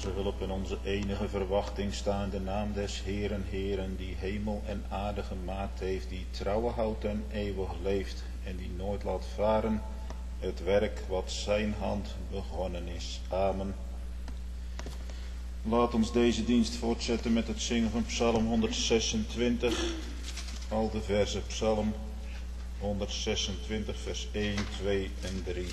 onze hulp en onze enige verwachting staan in de naam des Heeren, Heeren, die hemel en aarde gemaakt heeft, die trouwe houdt en eeuwig leeft en die nooit laat varen het werk wat zijn hand begonnen is. Amen. Laat ons deze dienst voortzetten met het zingen van Psalm 126, al de verzen Psalm 126 vers 1, 2 en 3.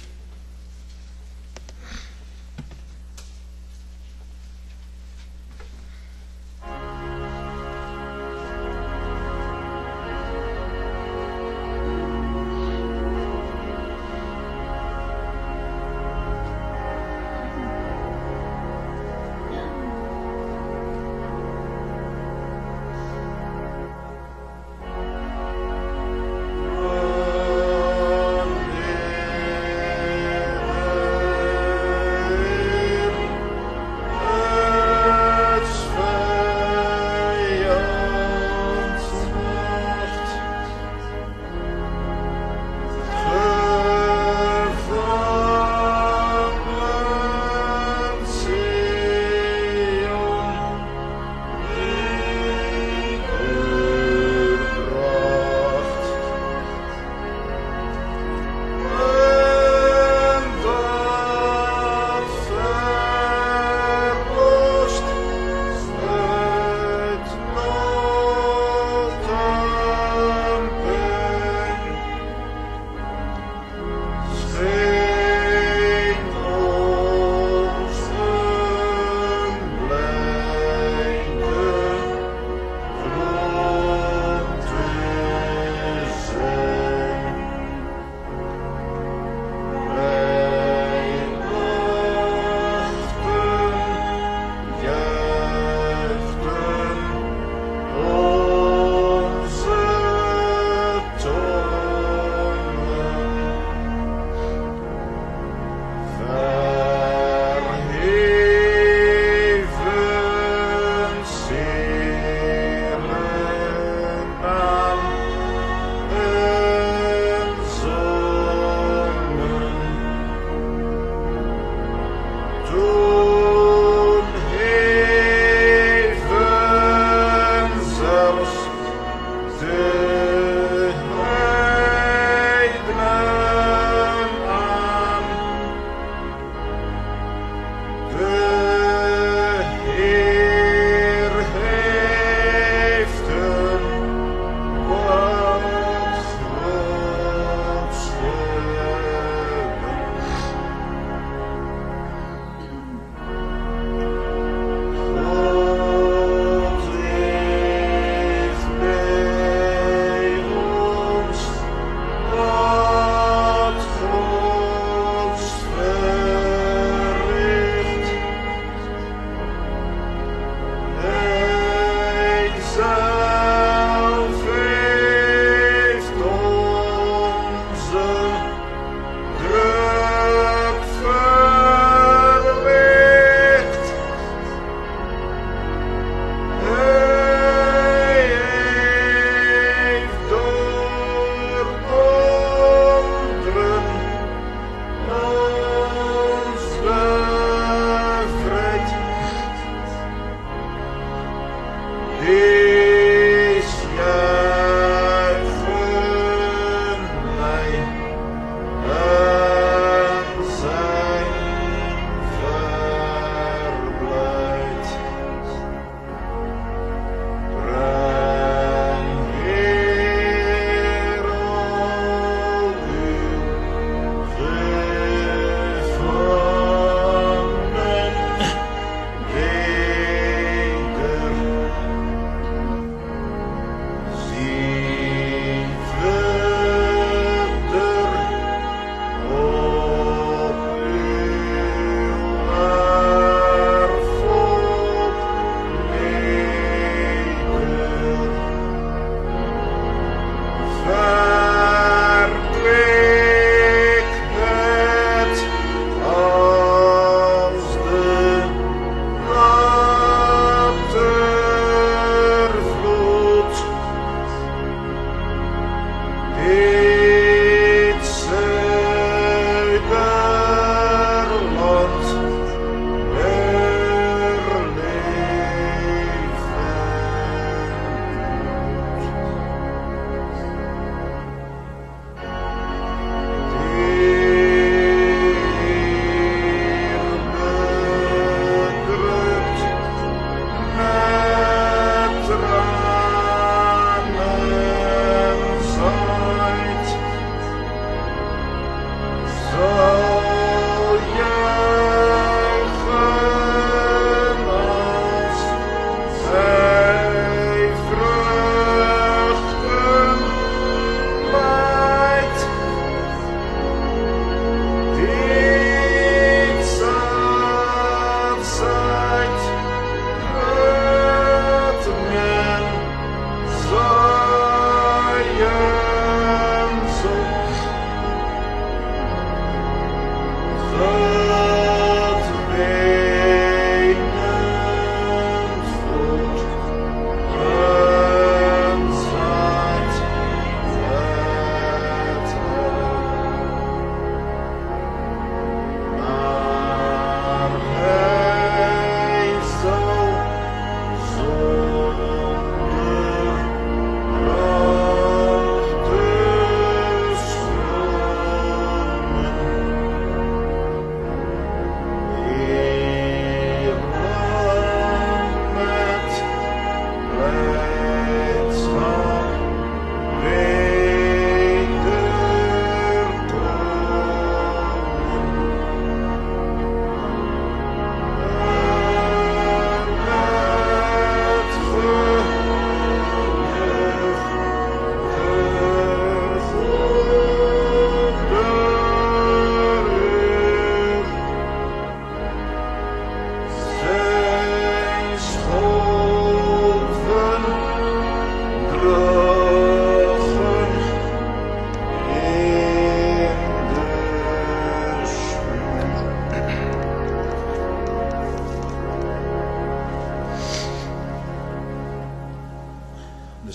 Alleluia.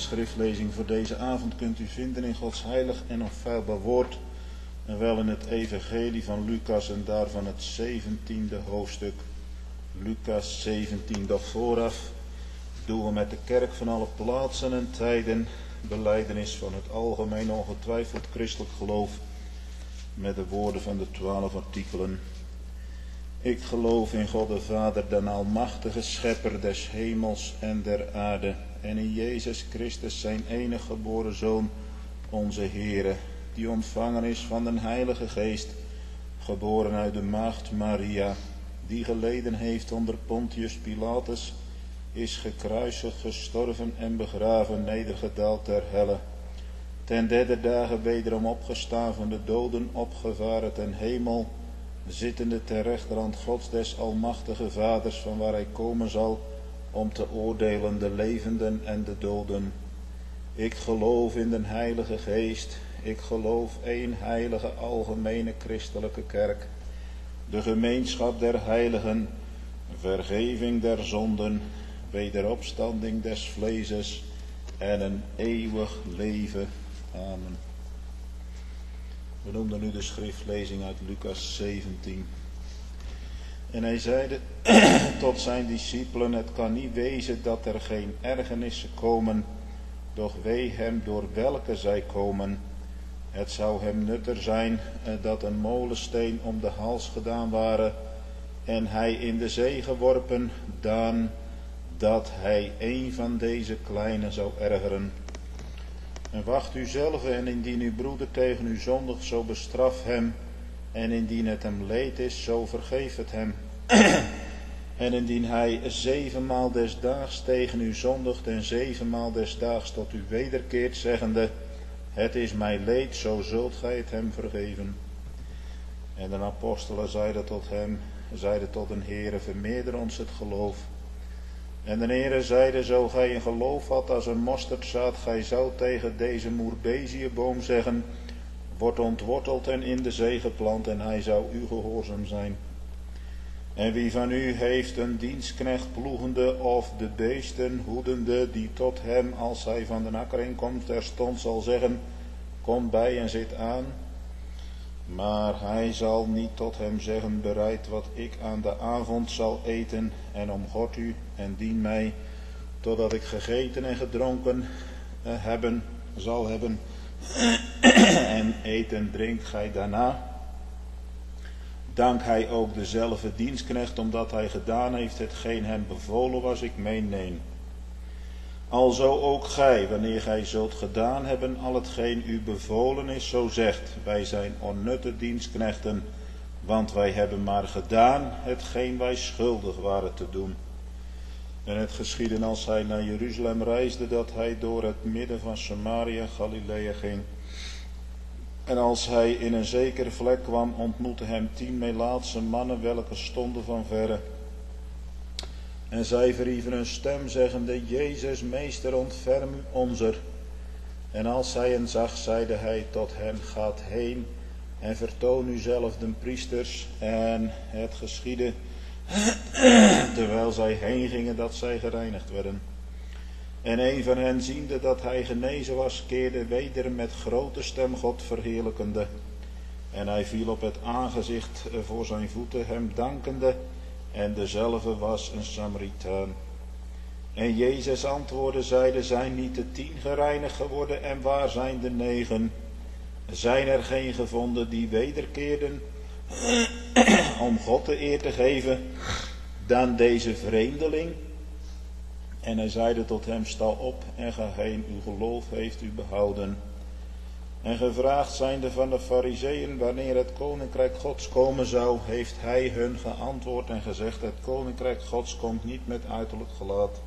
schriftlezing voor deze avond kunt u vinden in Gods heilig en onfeilbaar woord. En wel in het evangelie van Lucas en daarvan het 17e hoofdstuk. Lucas 17, doch vooraf doen we met de kerk van alle plaatsen en tijden belijdenis van het algemeen ongetwijfeld christelijk geloof met de woorden van de 12 artikelen. Ik geloof in God de Vader, den almachtige schepper des hemels en der aarde, en in Jezus Christus zijn enige geboren Zoon, onze Heere, die ontvangen is van den Heilige Geest, geboren uit de maagd Maria, die geleden heeft onder Pontius Pilatus, is gekruisigd, gestorven en begraven, nedergedaald ter helle. Ten derde dagen wederom opgestaan van de doden, opgevaren ten hemel, zittende ter rechterhand Gods des almachtige Vaders, van waar hij komen zal om te oordelen de levenden en de doden. Ik geloof in den Heilige Geest, ik geloof één heilige algemene christelijke kerk, de gemeenschap der heiligen, vergeving der zonden, wederopstanding des vleeses en een eeuwig leven. Amen. We noemden nu de schriftlezing uit Lucas 17. En hij zeide tot zijn discipelen: het kan niet wezen dat er geen ergernissen komen, doch wee hem door welke zij komen. Het zou hem nutter zijn dat een molensteen om de hals gedaan ware en hij in de zee geworpen, dan dat hij een van deze kleinen zou ergeren. En wacht u zelf, en indien uw broeder tegen u zondigt, zo bestraf hem, en indien het hem leed is, zo vergeef het hem. En indien hij 7 maal des daags tegen u zondigt en 7 maal des daags tot u wederkeert, zeggende: het is mij leed, zo zult gij het hem vergeven. En de apostelen zeiden tot den Heere: vermeerder ons het geloof. En de Heere zeide: zo gij een geloof had als een mosterdzaad, gij zou tegen deze moerbeziëboom zeggen: wordt ontworteld en in de zee geplant, en hij zou u gehoorzaam zijn. En wie van u heeft een dienstknecht ploegende of de beesten hoedende, die tot hem, als hij van de akker inkomt, terstond zal zeggen: kom bij en zit aan. Maar hij zal niet tot hem zeggen: bereid wat ik aan de avond zal eten, en omgord u en dien mij, totdat ik gegeten en gedronken zal hebben, en eten drinkt gij daarna. Dank hij ook dezelfde dienstknecht, omdat hij gedaan heeft hetgeen hem bevolen was, ik meeneem. Alzo ook gij, wanneer gij zult gedaan hebben al hetgeen u bevolen is, zo zegt: wij zijn onnutte dienstknechten, want wij hebben maar gedaan hetgeen wij schuldig waren te doen. En het geschiedde als hij naar Jeruzalem reisde, dat hij door het midden van Samaria en Galilea ging. En als hij in een zekere vlek kwam, ontmoette hem 10 Melaatse mannen, welke stonden van verre. En zij verhieven een stem, zeggende: Jezus, meester, ontferm u onzer. En als hij hen zag, zeide hij tot hen: gaat heen en vertoon u zelf den priesters. En het geschiedde, terwijl zij heen gingen, dat zij gereinigd werden. En een van hen, ziende dat hij genezen was, keerde weder met grote stem God verheerlijkende. En hij viel op het aangezicht voor zijn voeten, hem dankende. En dezelfde was een Samaritaan. En Jezus antwoordde, zeide: zijn niet de 10 gereinigd geworden, en waar zijn de 9? Zijn er geen gevonden die wederkeerden om God de eer te geven dan deze vreemdeling? En hij zeide tot hem: sta op en ga heen, uw geloof heeft u behouden. En gevraagd zijnde van de Farizeeën wanneer het koninkrijk Gods komen zou, heeft hij hun geantwoord en gezegd: het koninkrijk Gods komt niet met uiterlijk gelaat.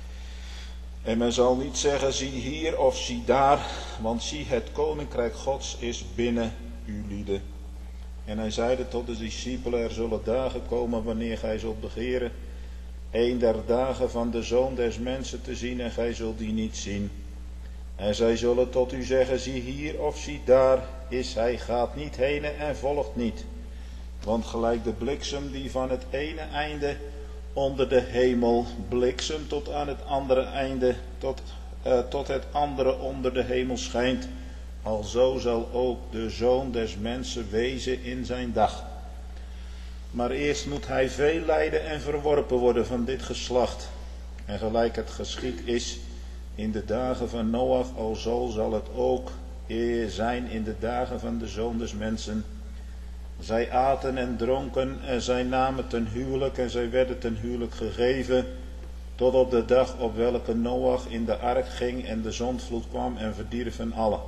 En men zal niet zeggen: zie hier of zie daar, want zie, het koninkrijk Gods is binnen uw lieden. En hij zeide tot de discipelen: er zullen dagen komen wanneer gij zult begeren een der dagen van de Zoon des Mensen te zien, en gij zult die niet zien. En zij zullen tot u zeggen: zie hier of zie daar is hij, gaat niet heen en volgt niet. Want gelijk de bliksem die van het ene einde onder de hemel bliksem tot aan het andere einde, tot tot het andere onder de hemel schijnt, alzo zal ook de Zoon des Mensen wezen in zijn dag. Maar eerst moet hij veel lijden en verworpen worden van dit geslacht. En gelijk het geschied is in de dagen van Noach, alzo zal het ook zijn in de dagen van de Zoon des Mensen. Zij aten en dronken en zij namen ten huwelijk en zij werden ten huwelijk gegeven, tot op de dag op welke Noach in de ark ging en de zondvloed kwam en verdierven allen.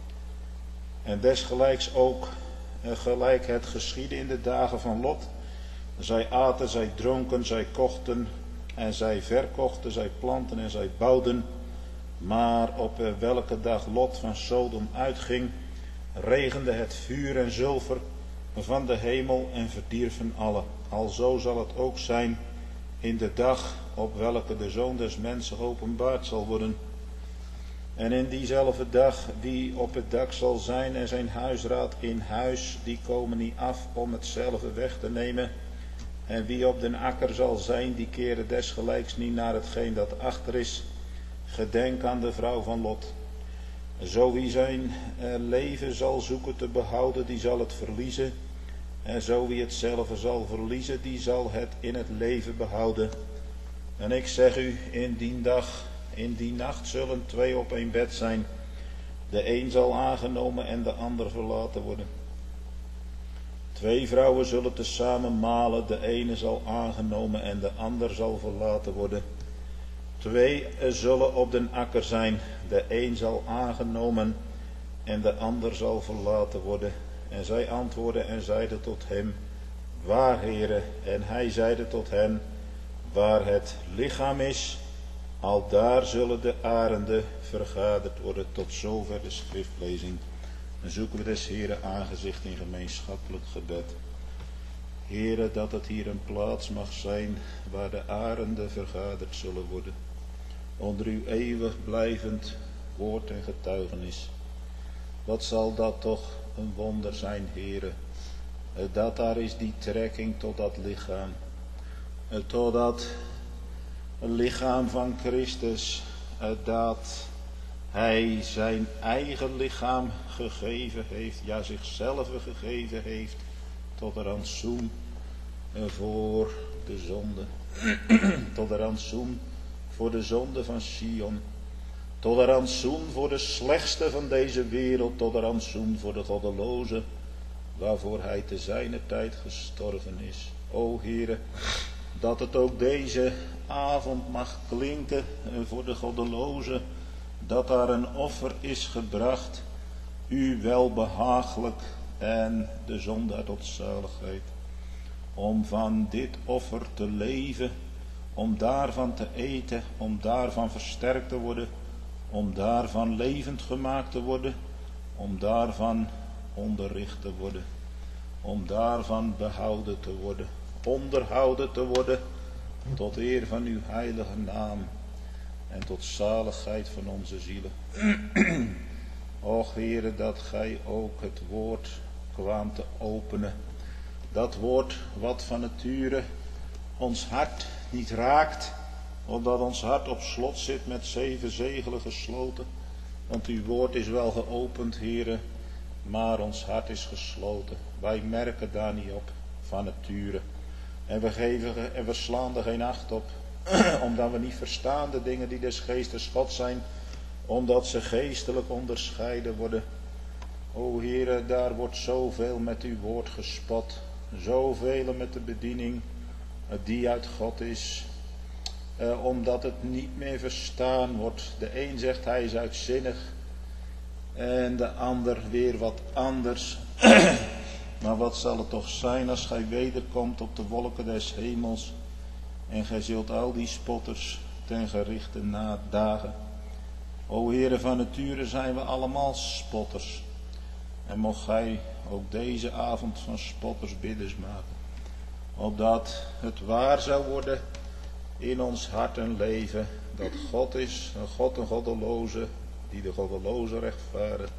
En desgelijks ook gelijk het geschiedde in de dagen van Lot. Zij aten, zij dronken, zij kochten en zij verkochten, zij planten en zij bouwden. Maar op welke dag Lot van Sodom uitging, regende het vuur en zilver van de hemel en verdierven allen. Alzo zal het ook zijn in de dag op welke de Zoon des Mensen openbaard zal worden. En in diezelfde dag die op het dak zal zijn en zijn huisraad in huis, die komen niet af om hetzelfde weg te nemen. En wie op den akker zal zijn, die keren desgelijks niet naar hetgeen dat achter is. Gedenk aan de vrouw van Lot. Zo wie zijn leven zal zoeken te behouden, die zal het verliezen. En zo wie hetzelfde zal verliezen, die zal het in het leven behouden. En ik zeg u, in die dag, in die nacht zullen twee op een bed zijn. De een zal aangenomen en de ander verlaten worden. Twee vrouwen zullen tezamen malen, de ene zal aangenomen en de ander zal verlaten worden. Twee zullen op den akker zijn, de een zal aangenomen en de ander zal verlaten worden. En zij antwoordden en zeiden tot hem, waar, Heere? En hij zeide tot hen, waar het lichaam is, aldaar zullen de arenden vergaderd worden. Tot zover de schriftlezing. Dan zoeken we des Heere aangezicht in gemeenschappelijk gebed. Heere, dat het hier een plaats mag zijn waar de arenden vergaderd zullen worden. Onder uw eeuwig blijvend woord en getuigenis. Wat zal dat toch een wonder zijn, Heere. Dat daar is die trekking tot dat lichaam. Tot dat lichaam van Christus. Dat hij zijn eigen lichaam gegeven heeft. Ja, zichzelf gegeven heeft. Tot een rantsoen voor de zonde. Tot een rantsoen voor de zonde van Sion. Tot een rantsoen voor de slechtste van deze wereld. Tot een rantsoen voor de goddeloze. Waarvoor hij te zijner tijd gestorven is. O Heere, dat het ook deze avond mag klinken voor de goddeloze. Dat daar een offer is gebracht. U welbehagelijk en de zondaar tot zaligheid. Om van dit offer te leven. Om daarvan te eten. Om daarvan versterkt te worden. Om daarvan levend gemaakt te worden. Om daarvan onderricht te worden. Om daarvan behouden te worden. Onderhouden te worden. Tot eer van uw heilige naam. En tot zaligheid van onze zielen. Och Heere, dat gij ook het woord kwaamt te openen. Dat woord wat van nature ons hart niet raakt. Omdat ons hart op slot zit met 7 zegelen gesloten. Want uw woord is wel geopend, Heere, maar ons hart is gesloten. Wij merken daar niet op van nature. En we slaan er geen acht op. Omdat we niet verstaan de dingen die des geestes God zijn. Omdat ze geestelijk onderscheiden worden. O Heere, daar wordt zoveel met uw woord gespot. Zoveel met de bediening die uit God is. Omdat het niet meer verstaan wordt. De een zegt hij is uitzinnig. En de ander weer wat anders. Maar wat zal het toch zijn als gij wederkomt op de wolken des hemels. En gij zult al die spotters ten gerichte nadagen. O Heere, van nature zijn we allemaal spotters. En mocht gij ook deze avond van spotters bidders maken. Opdat het waar zou worden in ons hart en leven. Dat God is, een God een goddeloze, die de goddeloze rechtvaardigt.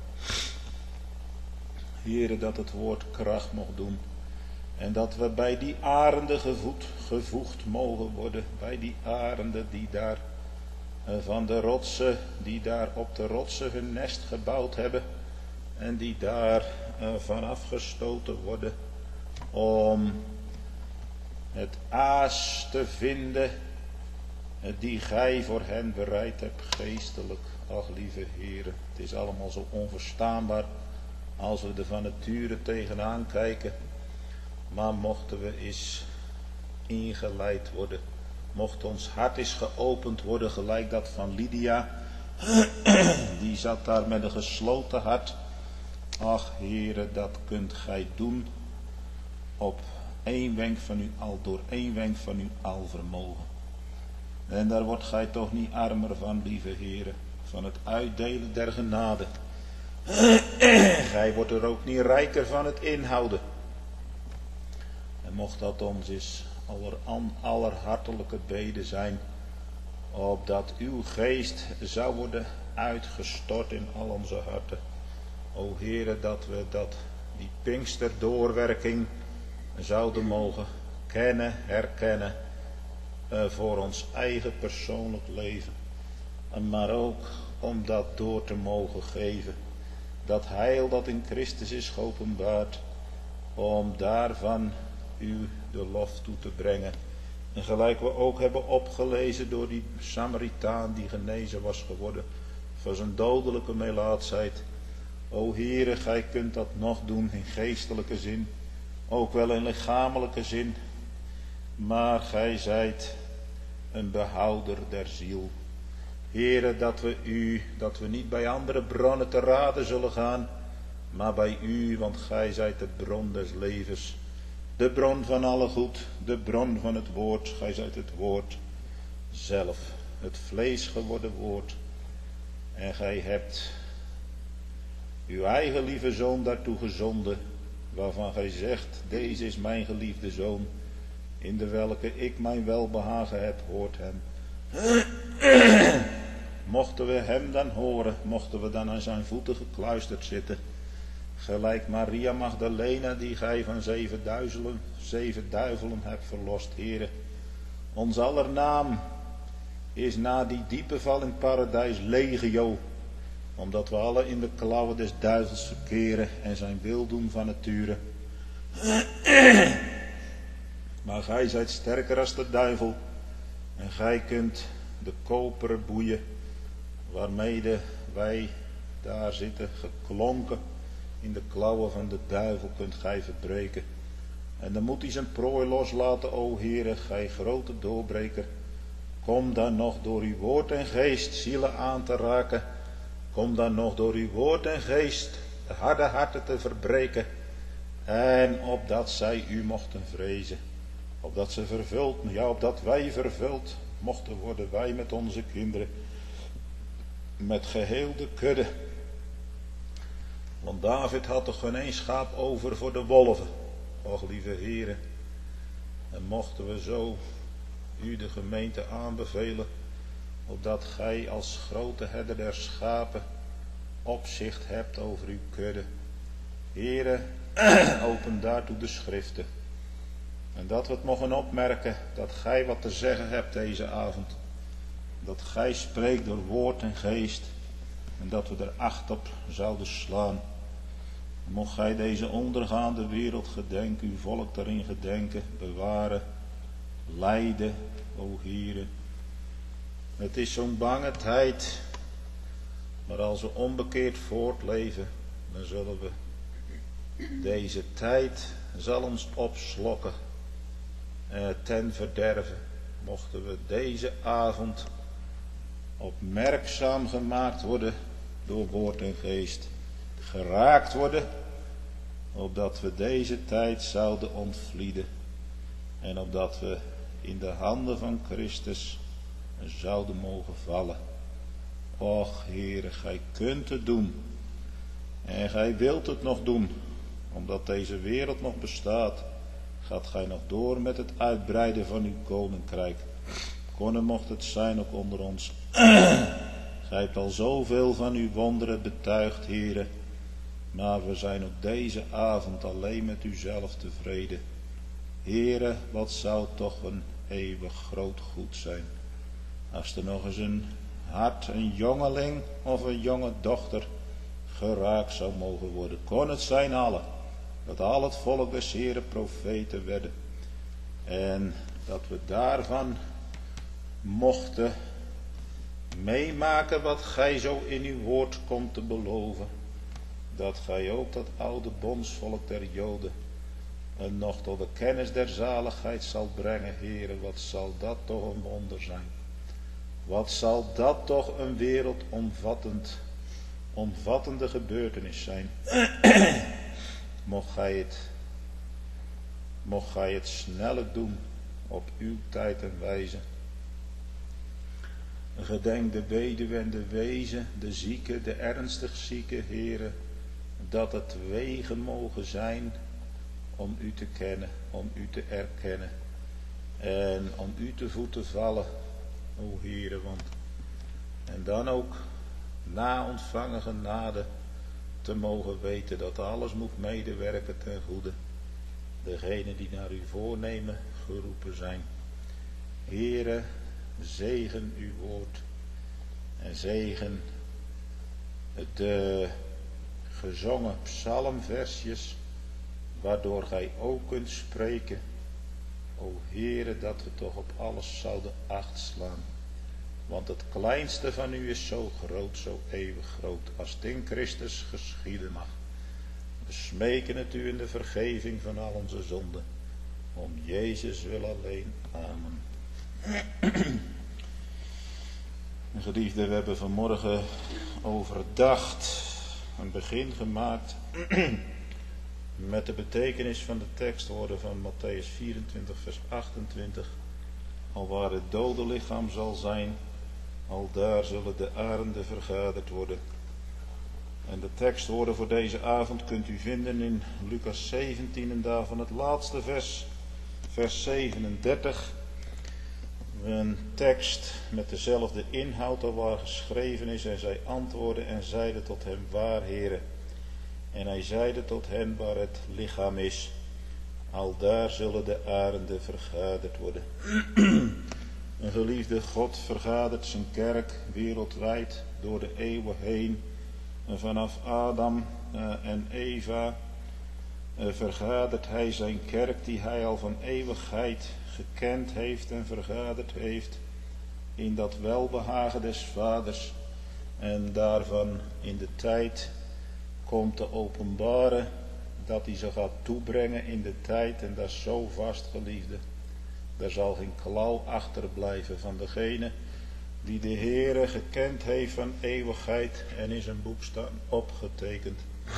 Heere, dat het woord kracht mocht doen. En dat we bij die arenden gevoegd mogen worden. Bij die arenden die daar van de rotsen die daar op de rotsen hun nest gebouwd hebben en die daar vanaf gestoten worden om het aas te vinden die gij voor hen bereid hebt geestelijk. Ach lieve heren, het is allemaal zo onverstaanbaar als we er van nature tegenaan kijken. Maar mochten we eens ingeleid worden, mocht ons hart eens geopend worden, gelijk dat van Lydia, die zat daar met een gesloten hart. Ach heren, dat kunt gij doen op één wenk van u al, door één wenk van uw alvermogen. En daar wordt gij toch niet armer van, lieve heren, van het uitdelen der genade. Gij wordt er ook niet rijker van het inhouden. En mocht dat ons eens allerhartelijke bede zijn, opdat uw geest zou worden uitgestort in al onze harten. O Heere, dat we die Pinksterdoorwerking zouden mogen kennen, herkennen, voor ons eigen persoonlijk leven. Maar ook om dat door te mogen geven. Dat heil dat in Christus is geopenbaard, om daarvan u de lof toe te brengen. En gelijk we ook hebben opgelezen door die Samaritaan die genezen was geworden van zijn dodelijke melaatsheid. O Heere, gij kunt dat nog doen in geestelijke zin, ook wel in lichamelijke zin, maar gij zijt een behouder der ziel. Heere, dat we niet bij andere bronnen te raden zullen gaan, maar bij u, want gij zijt de bron des levens, de bron van alle goed, de bron van het woord. Gij zijt het woord zelf, het vlees geworden woord. En gij hebt uw eigen lieve zoon daartoe gezonden, waarvan gij zegt, deze is mijn geliefde zoon, in de welke ik mijn welbehagen heb, hoort hem. Mochten we hem dan horen, mochten we dan aan zijn voeten gekluisterd zitten, gelijk Maria Magdalena, die gij van 7 duivelen hebt verlost, Heere. Ons aller naam is na die diepe val in het paradijs legio, omdat we alle in de klauwen des duivels verkeren en zijn wil doen van nature. Maar gij zijt sterker als de duivel en gij kunt de koperen boeien waarmede wij daar zitten geklonken in de klauwen van de duivel kunt gij verbreken. En dan moet hij zijn prooi loslaten, o Heere, gij grote doorbreker. Kom dan nog door uw woord en geest zielen aan te raken. Kom dan nog door uw woord en geest de harde harten te verbreken. En opdat zij u mochten vrezen. Opdat ze vervuld, ja, opdat wij vervuld mochten worden, wij met onze kinderen. Met geheel de kudde. Want David had toch geen één schaap over voor de wolven. Och lieve Heere. En mochten we zo u de gemeente aanbevelen, opdat gij als grote herder der schapen opzicht hebt over uw kudde. Heere, open daartoe de schriften. En dat we het mogen opmerken, dat gij wat te zeggen hebt deze avond. Dat gij spreekt door woord en geest. En dat we er acht op zouden slaan. Mocht gij deze ondergaande wereld gedenken, uw volk daarin gedenken, bewaren, leiden, o Heere. Het is zo'n bange tijd, maar als we onbekeerd voortleven, dan zullen we deze tijd zal ons opslokken ten verderve. Mochten we deze avond opmerkzaam gemaakt worden door woord en geest, geraakt worden, opdat we deze tijd zouden ontvlieden en opdat we in de handen van Christus zouden mogen vallen. Och Heere, gij kunt het doen en gij wilt het nog doen, omdat deze wereld nog bestaat, gaat gij nog door met het uitbreiden van uw koninkrijk. Konnen mocht het zijn ook onder ons. Gij hebt al zoveel van uw wonderen betuigd, Heere, maar we zijn op deze avond alleen met uzelf tevreden. Heere, wat zou toch een eeuwig groot goed zijn, als er nog eens een hart een jongeling of een jonge dochter geraakt zou mogen worden. Kon het zijn alle, dat al het volk des Heeren profeten werden. En dat we daarvan mochten meemaken wat gij zo in uw woord komt te beloven. Dat gij ook dat oude bondsvolk der Joden en nog tot de kennis der zaligheid zal brengen, Heere. Wat zal dat toch een wonder zijn. Wat zal dat toch een wereldomvattende gebeurtenis zijn. Mocht gij het snellijk doen op uw tijd en wijze. Gedenk de weduwe en de wezen, de zieke, de ernstig zieke, Heere, dat het wegen mogen zijn om u te kennen, om u te erkennen en om u te voeten vallen, o Heere, en dan ook na ontvangen genade te mogen weten dat alles moet medewerken ten goede, degenen die naar uw voornemen geroepen zijn. Heere, zegen uw woord en zegen de gezongen psalmversjes, waardoor gij ook kunt spreken. O Heere, dat we toch op alles zouden acht slaan. Want het kleinste van u is zo groot, zo eeuwig groot, als het in Christus geschieden mag. We smeken het u in de vergeving van al onze zonden. Om Jezus wil alleen. Amen. Geliefden, we hebben vanmorgen overdacht, een begin gemaakt met de betekenis van de tekstwoorden van Mattheüs 24 vers 28. Al waar het dode lichaam zal zijn, al daar zullen de arenden vergaderd worden. En de tekstwoorden voor deze avond kunt u vinden in Lucas 17 en daarvan het laatste vers, vers 37. Een tekst met dezelfde inhoud al waar geschreven is. En zij antwoordden en zeiden tot hem: waar, Heere? En hij zeide tot hen: waar het lichaam is, al daar zullen de arenden vergaderd worden. Een geliefde, God vergadert zijn kerk wereldwijd door de eeuwen heen. En vanaf Adam en Eva vergadert hij zijn kerk die hij al van eeuwigheid gekend heeft en vergaderd heeft in dat welbehagen des Vaders. En daarvan in de tijd komt te openbaren dat hij ze gaat toebrengen in de tijd. En dat is zo vast, geliefde. Daar zal geen klauw achterblijven van degene die de Heere gekend heeft van eeuwigheid en in zijn boek staan opgetekend.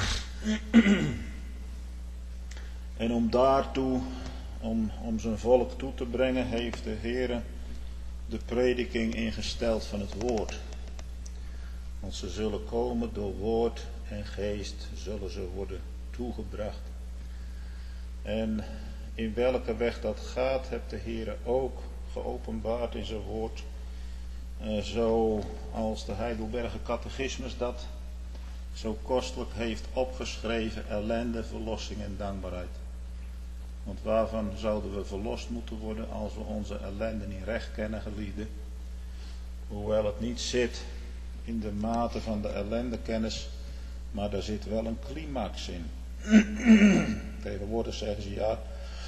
En om daartoe, om zijn volk toe te brengen, heeft de Heere de prediking ingesteld van het woord. Want ze zullen komen door woord en geest, zullen ze worden toegebracht. En in welke weg dat gaat, heeft de Heere ook geopenbaard in zijn woord. Zoals de Heidelberger Catechismus dat zo kostelijk heeft opgeschreven: ellende, verlossing en dankbaarheid. Want waarvan zouden we verlost moeten worden als we onze ellende niet recht kennen, geliefden? Hoewel het niet zit in de mate van de ellendekennis, maar daar zit wel een climax in. Tegenwoordig zeggen ze ja,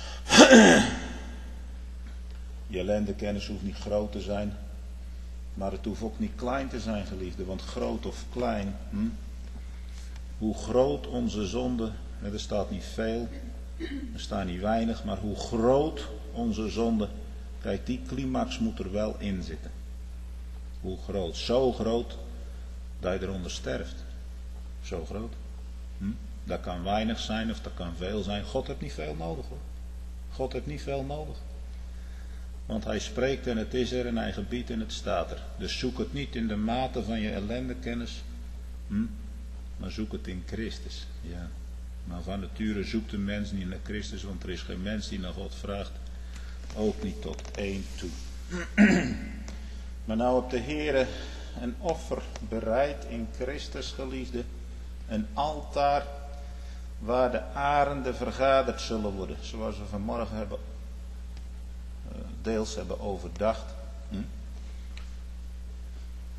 je ellendekennis hoeft niet groot te zijn, maar het hoeft ook niet klein te zijn, geliefden. Want groot of klein, hoe groot onze zonde, er staat niet veel, er staat niet weinig, maar hoe groot onze zonde, kijk, die climax moet er wel in zitten. Hoe groot? Zo groot dat je eronder sterft. Zo groot. Dat kan weinig zijn of dat kan veel zijn. God heeft niet veel nodig, hoor. God heeft niet veel nodig. Want hij spreekt en het is er en hij gebiedt en het staat er. Dus zoek het niet in de mate van je ellendekennis, maar zoek het in Christus. Ja. Maar van nature zoekt de mens niet naar Christus, want er is geen mens die naar God vraagt. Ook niet tot één toe. Maar nou op de Heere een offer bereid in Christus, geliefde. Een altaar waar de arenden vergaderd zullen worden. Zoals we vanmorgen hebben, deels hebben overdacht.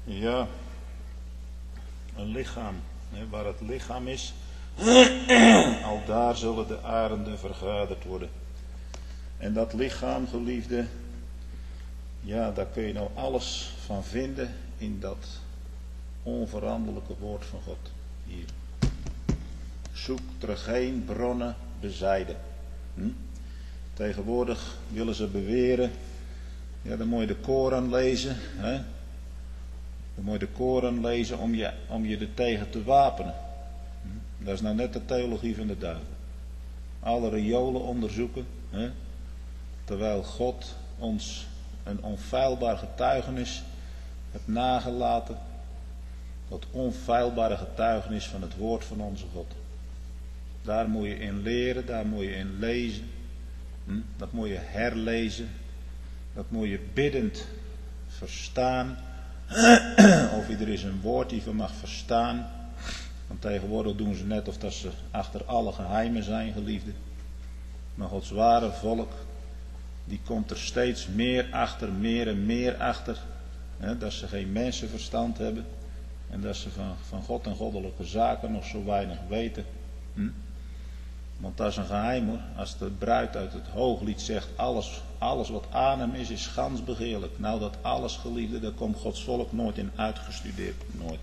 Ja, een lichaam. Waar het lichaam is, al daar zullen de arenden vergaderd worden. En dat lichaam, geliefde, ja, daar kun je nou alles van vinden in dat onveranderlijke woord van God. Hier. Zoek er geen bronnen bezijden. Tegenwoordig willen ze beweren, ja, dan moet je de Koran lezen, hè? Dan moet je de Koran lezen om je er tegen te wapenen. Dat is nou net de theologie van de duivel. Alle riolen onderzoeken, hè? Terwijl God ons een onfeilbaar getuigenis heeft nagelaten. Dat onfeilbare getuigenis van het woord van onze God. Daar moet je in leren, daar moet je in lezen. Dat moet je herlezen. Dat moet je biddend verstaan. Of je er is een woord die van mag verstaan. Want tegenwoordig doen ze net of dat ze achter alle geheimen zijn, geliefde. Maar Gods ware volk, die komt er steeds meer achter, meer en meer achter. Hè, dat ze geen mensenverstand hebben. En dat ze van God en goddelijke zaken nog zo weinig weten. Want dat is een geheim hoor. Als de bruid uit het hooglied zegt, alles wat aan hem is gans begeerlijk. Nou dat alles, geliefde, daar komt Gods volk nooit in uitgestudeerd. Nooit.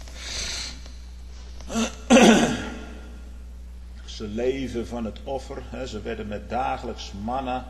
Ze leven van het offer. Hè. Ze werden met dagelijks manna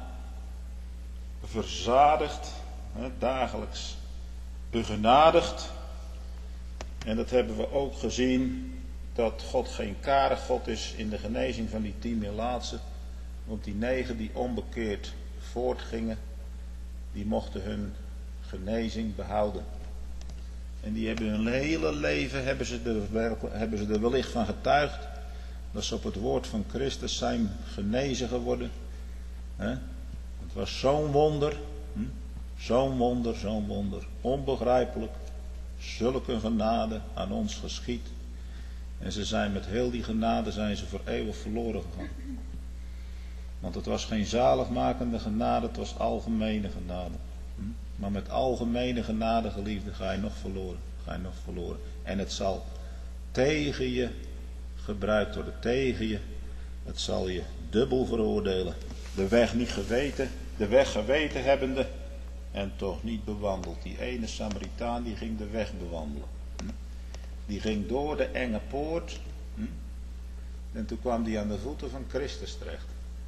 verzadigd. Hè, dagelijks begenadigd. En dat hebben we ook gezien, dat God geen karig God is in de genezing van die 10 melaatsen. Want die 9 die onbekeerd voortgingen, die mochten hun genezing behouden. En die hebben hun hele leven, hebben ze er wellicht van getuigd, dat ze op het woord van Christus zijn genezen geworden. Het was zo'n wonder, zo'n wonder, onbegrijpelijk. Zulke genade aan ons geschied. En ze zijn met heel die genade zijn ze voor eeuwig verloren gegaan. Want het was geen zaligmakende genade, het was algemene genade. Maar met algemene genade, geliefde, ga je nog verloren. En het zal tegen je gebruikt worden, tegen je. Het zal je dubbel veroordelen. De weg geweten hebbende en toch niet bewandeld. Die ene Samaritaan die ging de weg bewandelen. Die ging door de enge poort. En toen kwam die aan de voeten van Christus terecht.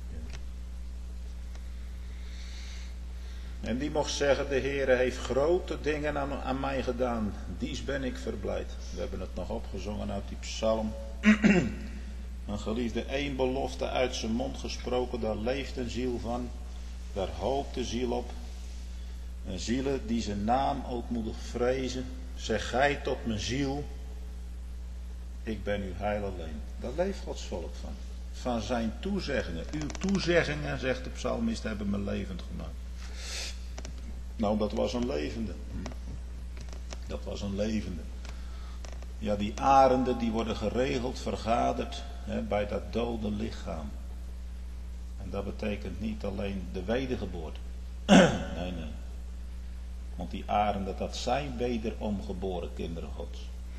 En die mocht zeggen, de Heere heeft grote dingen aan mij gedaan. Dies ben ik verblijd. We hebben het nog opgezongen uit die psalm. Een geliefde, 1 belofte uit zijn mond gesproken, daar leeft een ziel van. Daar hoopt de ziel op. Een zielen die zijn naam ootmoedig vrezen. Zeg gij tot mijn ziel, ik ben uw heil alleen. Daar leeft Gods volk van. Van zijn toezeggingen. Uw toezeggingen, zegt de psalmist, hebben me levend gemaakt. Nou, dat was een levende. Dat was een levende. Ja, die arenden die worden geregeld, vergaderd bij dat dode lichaam. En dat betekent niet alleen de wedergeboorte. Nee. Want die arenden, dat zijn wederom geboren kinderen Gods.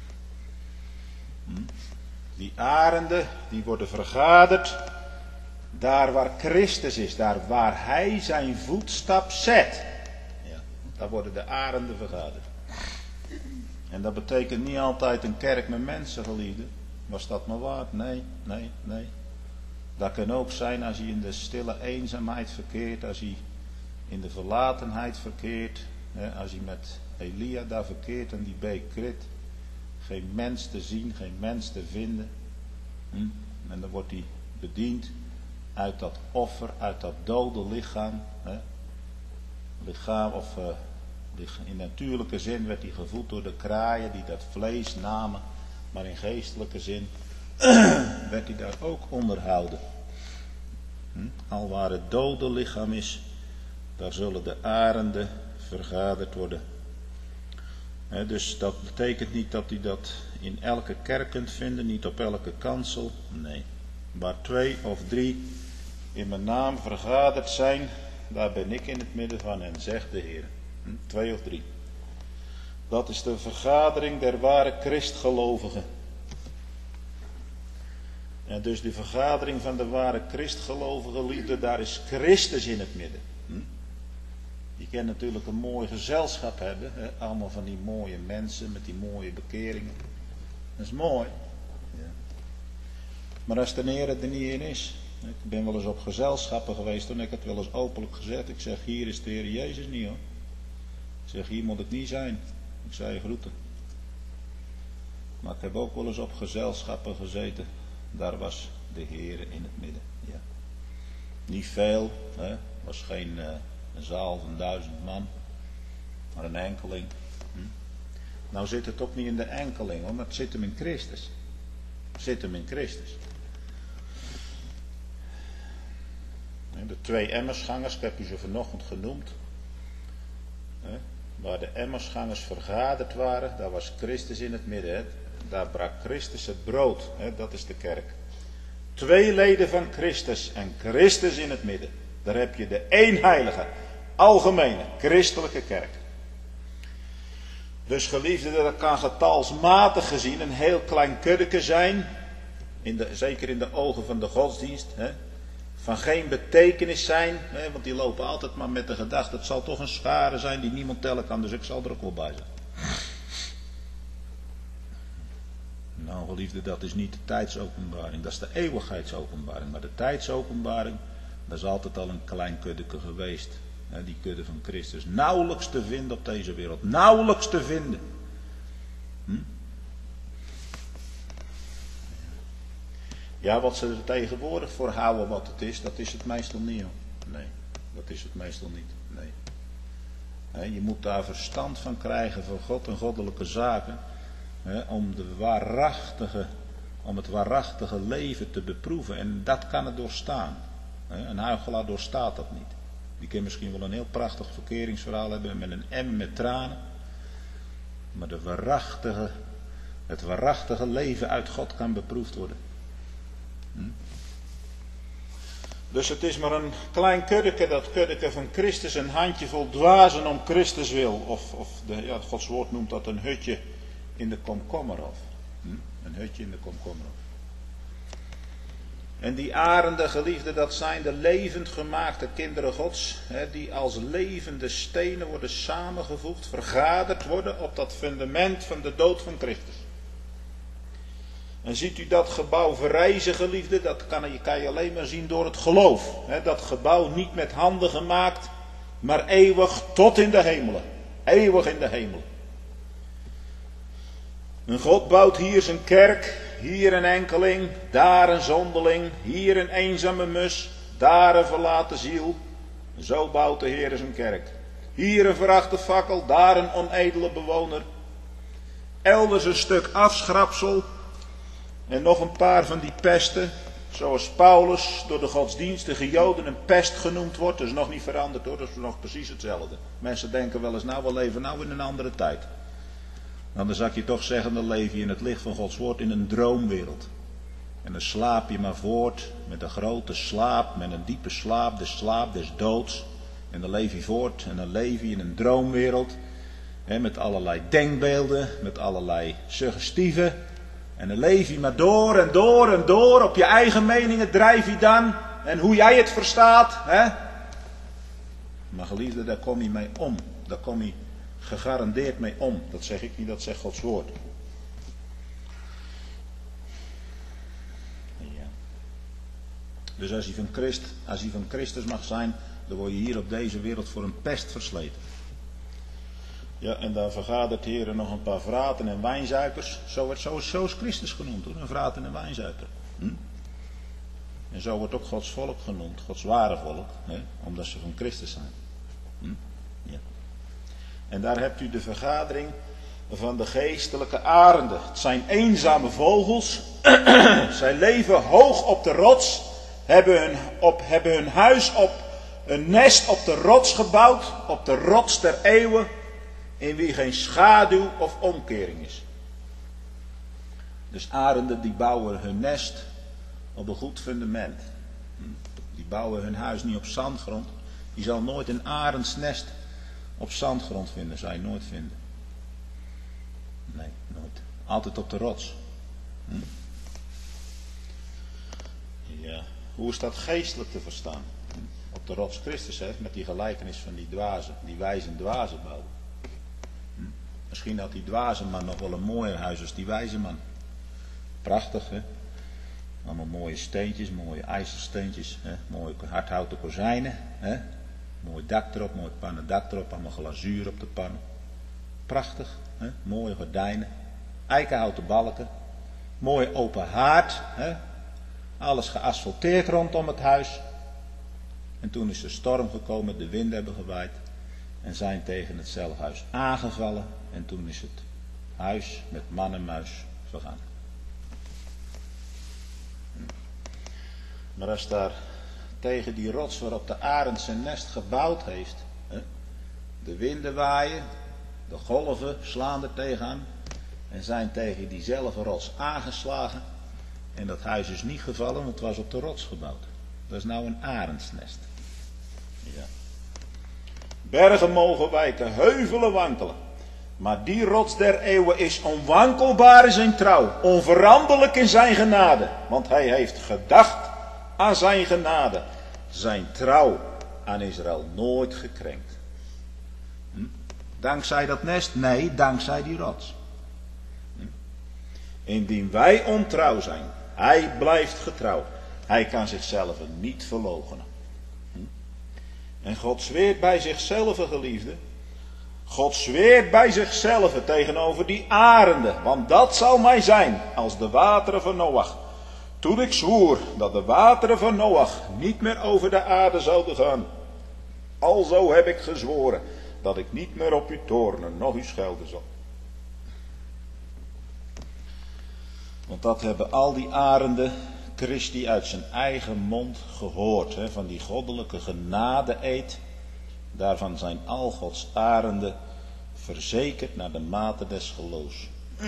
Die arenden, die worden vergaderd daar waar Christus is, daar waar hij zijn voetstap zet. Ja, daar worden de arenden vergaderd. En dat betekent niet altijd een kerk met mensen, geliefden. Was dat maar waard? Nee. Dat kan ook zijn als je in de stille eenzaamheid verkeert, als je in de verlatenheid verkeert, als je met Elia daar verkeert en die beek Krit. Geen mens te zien, geen mens te vinden. En dan wordt hij bediend uit dat offer, uit dat dode lichaam. In natuurlijke zin werd hij gevoed door de kraaien die dat vlees namen. Maar in geestelijke zin werd hij daar ook onderhouden. Al waar het dode lichaam is, daar zullen de arenden vergaderd worden. Dus dat betekent niet dat u dat in elke kerk kunt vinden, niet op elke kansel. Nee, waar 2 of 3 in mijn naam vergaderd zijn, daar ben ik in het midden van en zegt de Heer. 2 of 3. Dat is de vergadering der ware Christgelovigen. En dus de vergadering van de ware Christgelovige liefde, daar is Christus in het midden. Je kan natuurlijk een mooi gezelschap hebben, hè? Allemaal van die mooie mensen met die mooie bekeringen. Dat is mooi. Ja. Maar als de Heer er niet in is. Ik ben wel eens op gezelschappen geweest toen ik het wel eens openlijk gezegd. Ik zeg, hier is de Heer Jezus niet hoor. Ik zeg, hier moet ik niet zijn. Ik zei je groeten. Maar ik heb ook wel eens op gezelschappen gezeten. Daar was de Heer in het midden. Ja. Niet veel. Het was geen een zaal van 1000 man. Maar een enkeling. Nou zit het ook niet in de enkeling hoor. Maar het zit hem in Christus. Het zit hem in Christus. De 2 Emmersgangers, ik heb u ze vanochtend genoemd. Waar de Emmersgangers vergaderd waren, daar was Christus in het midden. Daar brak Christus het brood. Dat is de kerk. 2 leden van Christus en Christus in het midden. Daar heb je de eenheilige, algemene, christelijke kerk. Dus geliefden, dat kan getalsmatig gezien een heel klein kuddeke zijn. Zeker in de ogen van de godsdienst. Van geen betekenis zijn. Want die lopen altijd maar met de gedachte, het zal toch een schare zijn die niemand tellen kan. Dus ik zal er ook wel bij zijn. Nou geliefde, dat is niet de tijdsopenbaring. Dat is de eeuwigheidsopenbaring. Maar de tijdsopenbaring, dat is altijd al een klein kuddeke geweest. Die kudde van Christus. Nauwelijks te vinden op deze wereld. Nauwelijks te vinden. Ja, wat ze er tegenwoordig voor houden wat het is, dat is het meestal niet hoor. Nee, dat is het meestal niet. Nee. Je moet daar verstand van krijgen van God en goddelijke zaken. Om het waarachtige leven te beproeven. En dat kan het doorstaan. Een huichelaar doorstaat dat niet. Die kan misschien wel een heel prachtig verkeringsverhaal hebben met een emmer met tranen. Maar het waarachtige leven uit God kan beproefd worden. Dus het is maar een klein kuddeke, dat kuddeke van Christus, een handjevol dwazen om Christus wil. Of Gods woord noemt dat een hutje in de komkommerhof. Een hutje in de komkommerhof. En die arende geliefden, dat zijn de levend gemaakte kinderen Gods, die als levende stenen worden samengevoegd, vergaderd worden op dat fundament van de dood van Christus. En ziet u dat gebouw verrijzen, geliefden, dat kan je alleen maar zien door het geloof. Dat gebouw niet met handen gemaakt, maar eeuwig tot in de hemelen. Eeuwig in de hemel. En God bouwt hier zijn kerk, hier een enkeling, daar een zonderling, hier een eenzame mus, daar een verlaten ziel. Zo bouwt de Heer zijn kerk. Hier een verachte fakkel, daar een onedele bewoner. Elders een stuk afschrapsel. En nog een paar van die pesten, zoals Paulus door de godsdienstige Joden een pest genoemd wordt. Dat is nog niet veranderd hoor, dat is nog precies hetzelfde. Mensen denken wel eens, we leven nou in een andere tijd. Nou, dan zou ik je toch zeggen, dan leef je in het licht van Gods woord in een droomwereld. En dan slaap je maar voort met een grote slaap, met een diepe slaap, de slaap des doods. En dan leef je voort en dan leef je in een droomwereld. Met allerlei denkbeelden, met allerlei suggestieven. En dan leef je maar door en door en door. Op je eigen meningen drijf je dan. En hoe jij het verstaat. Maar geliefde, daar kom je mee om. Daar kom je gegarandeerd mee om. Dat zeg ik niet, dat zegt Gods woord. Ja. Dus als je van Christus mag zijn, dan word je hier op deze wereld voor een pest versleten. Ja, en dan vergadert de Heer nog een paar vraten en wijnzuipers. Zo is Christus genoemd hoor, een vraat en een wijnzuiper. En zo wordt ook Gods volk genoemd, Gods ware volk, omdat ze van Christus zijn. Ja. En daar hebt u de vergadering van de geestelijke arenden. Het zijn eenzame vogels. Zij leven hoog op de rots. Hebben hun huis op een nest op de rots gebouwd. Op de rots der eeuwen. In wie geen schaduw of omkering is. Dus arenden die bouwen hun nest op een goed fundament. Die bouwen hun huis niet op zandgrond. Je zal nooit een arendsnest op zandgrond vinden, zal je nooit vinden. Nee, nooit. Altijd op de rots. Ja. Hoe is dat geestelijk te verstaan? Op de rots Christus, hè, met die gelijkenis van die dwazen, die wijze dwazen bouwen. Misschien had die dwaze man nog wel een mooier huis als die wijze man. Prachtig, hè? Allemaal mooie steentjes, mooie ijzersteentjes, hè? Mooie hardhouten kozijnen, hè? Mooi dak erop, mooi pannendak erop, allemaal glazuur op de pan. Prachtig, hè? Mooie gordijnen, eikenhouten balken, mooi open haard, hè? Alles geasfalteerd rondom het huis. En toen is de storm gekomen, de winden hebben gewaaid en zijn tegen het zelfhuis aangevallen. En toen is het huis met man en muis vergaan. Maar als daar tegen die rots waarop de arend zijn nest gebouwd heeft, de winden waaien, de golven slaan er tegenaan en zijn tegen diezelfde rots aangeslagen. En dat huis is niet gevallen, want het was op de rots gebouwd. Dat is nou een arendsnest. Ja. Bergen mogen wijken, heuvelen wankelen. Maar die rots der eeuwen is onwankelbaar in zijn trouw, onveranderlijk in zijn genade. Want hij heeft gedacht aan zijn genade, zijn trouw aan Israël nooit gekrenkt. Dankzij dat nest? Nee, dankzij die rots. Indien wij ontrouw zijn, hij blijft getrouw. Hij kan zichzelf niet verloochenen. En God zweert bij zichzelf, geliefde. God zweert bij zichzelf tegenover die arenden. Want dat zal mij zijn als de wateren van Noach. Toen ik zwoer dat de wateren van Noach niet meer over de aarde zouden gaan. Alzo heb ik gezworen dat ik niet meer op u toornen, noch u schelden zal. Want dat hebben al die arenden Christi uit zijn eigen mond gehoord. Hè, van die goddelijke genade-eed. Daarvan zijn al Gods arenden verzekerd naar de mate des geloofs.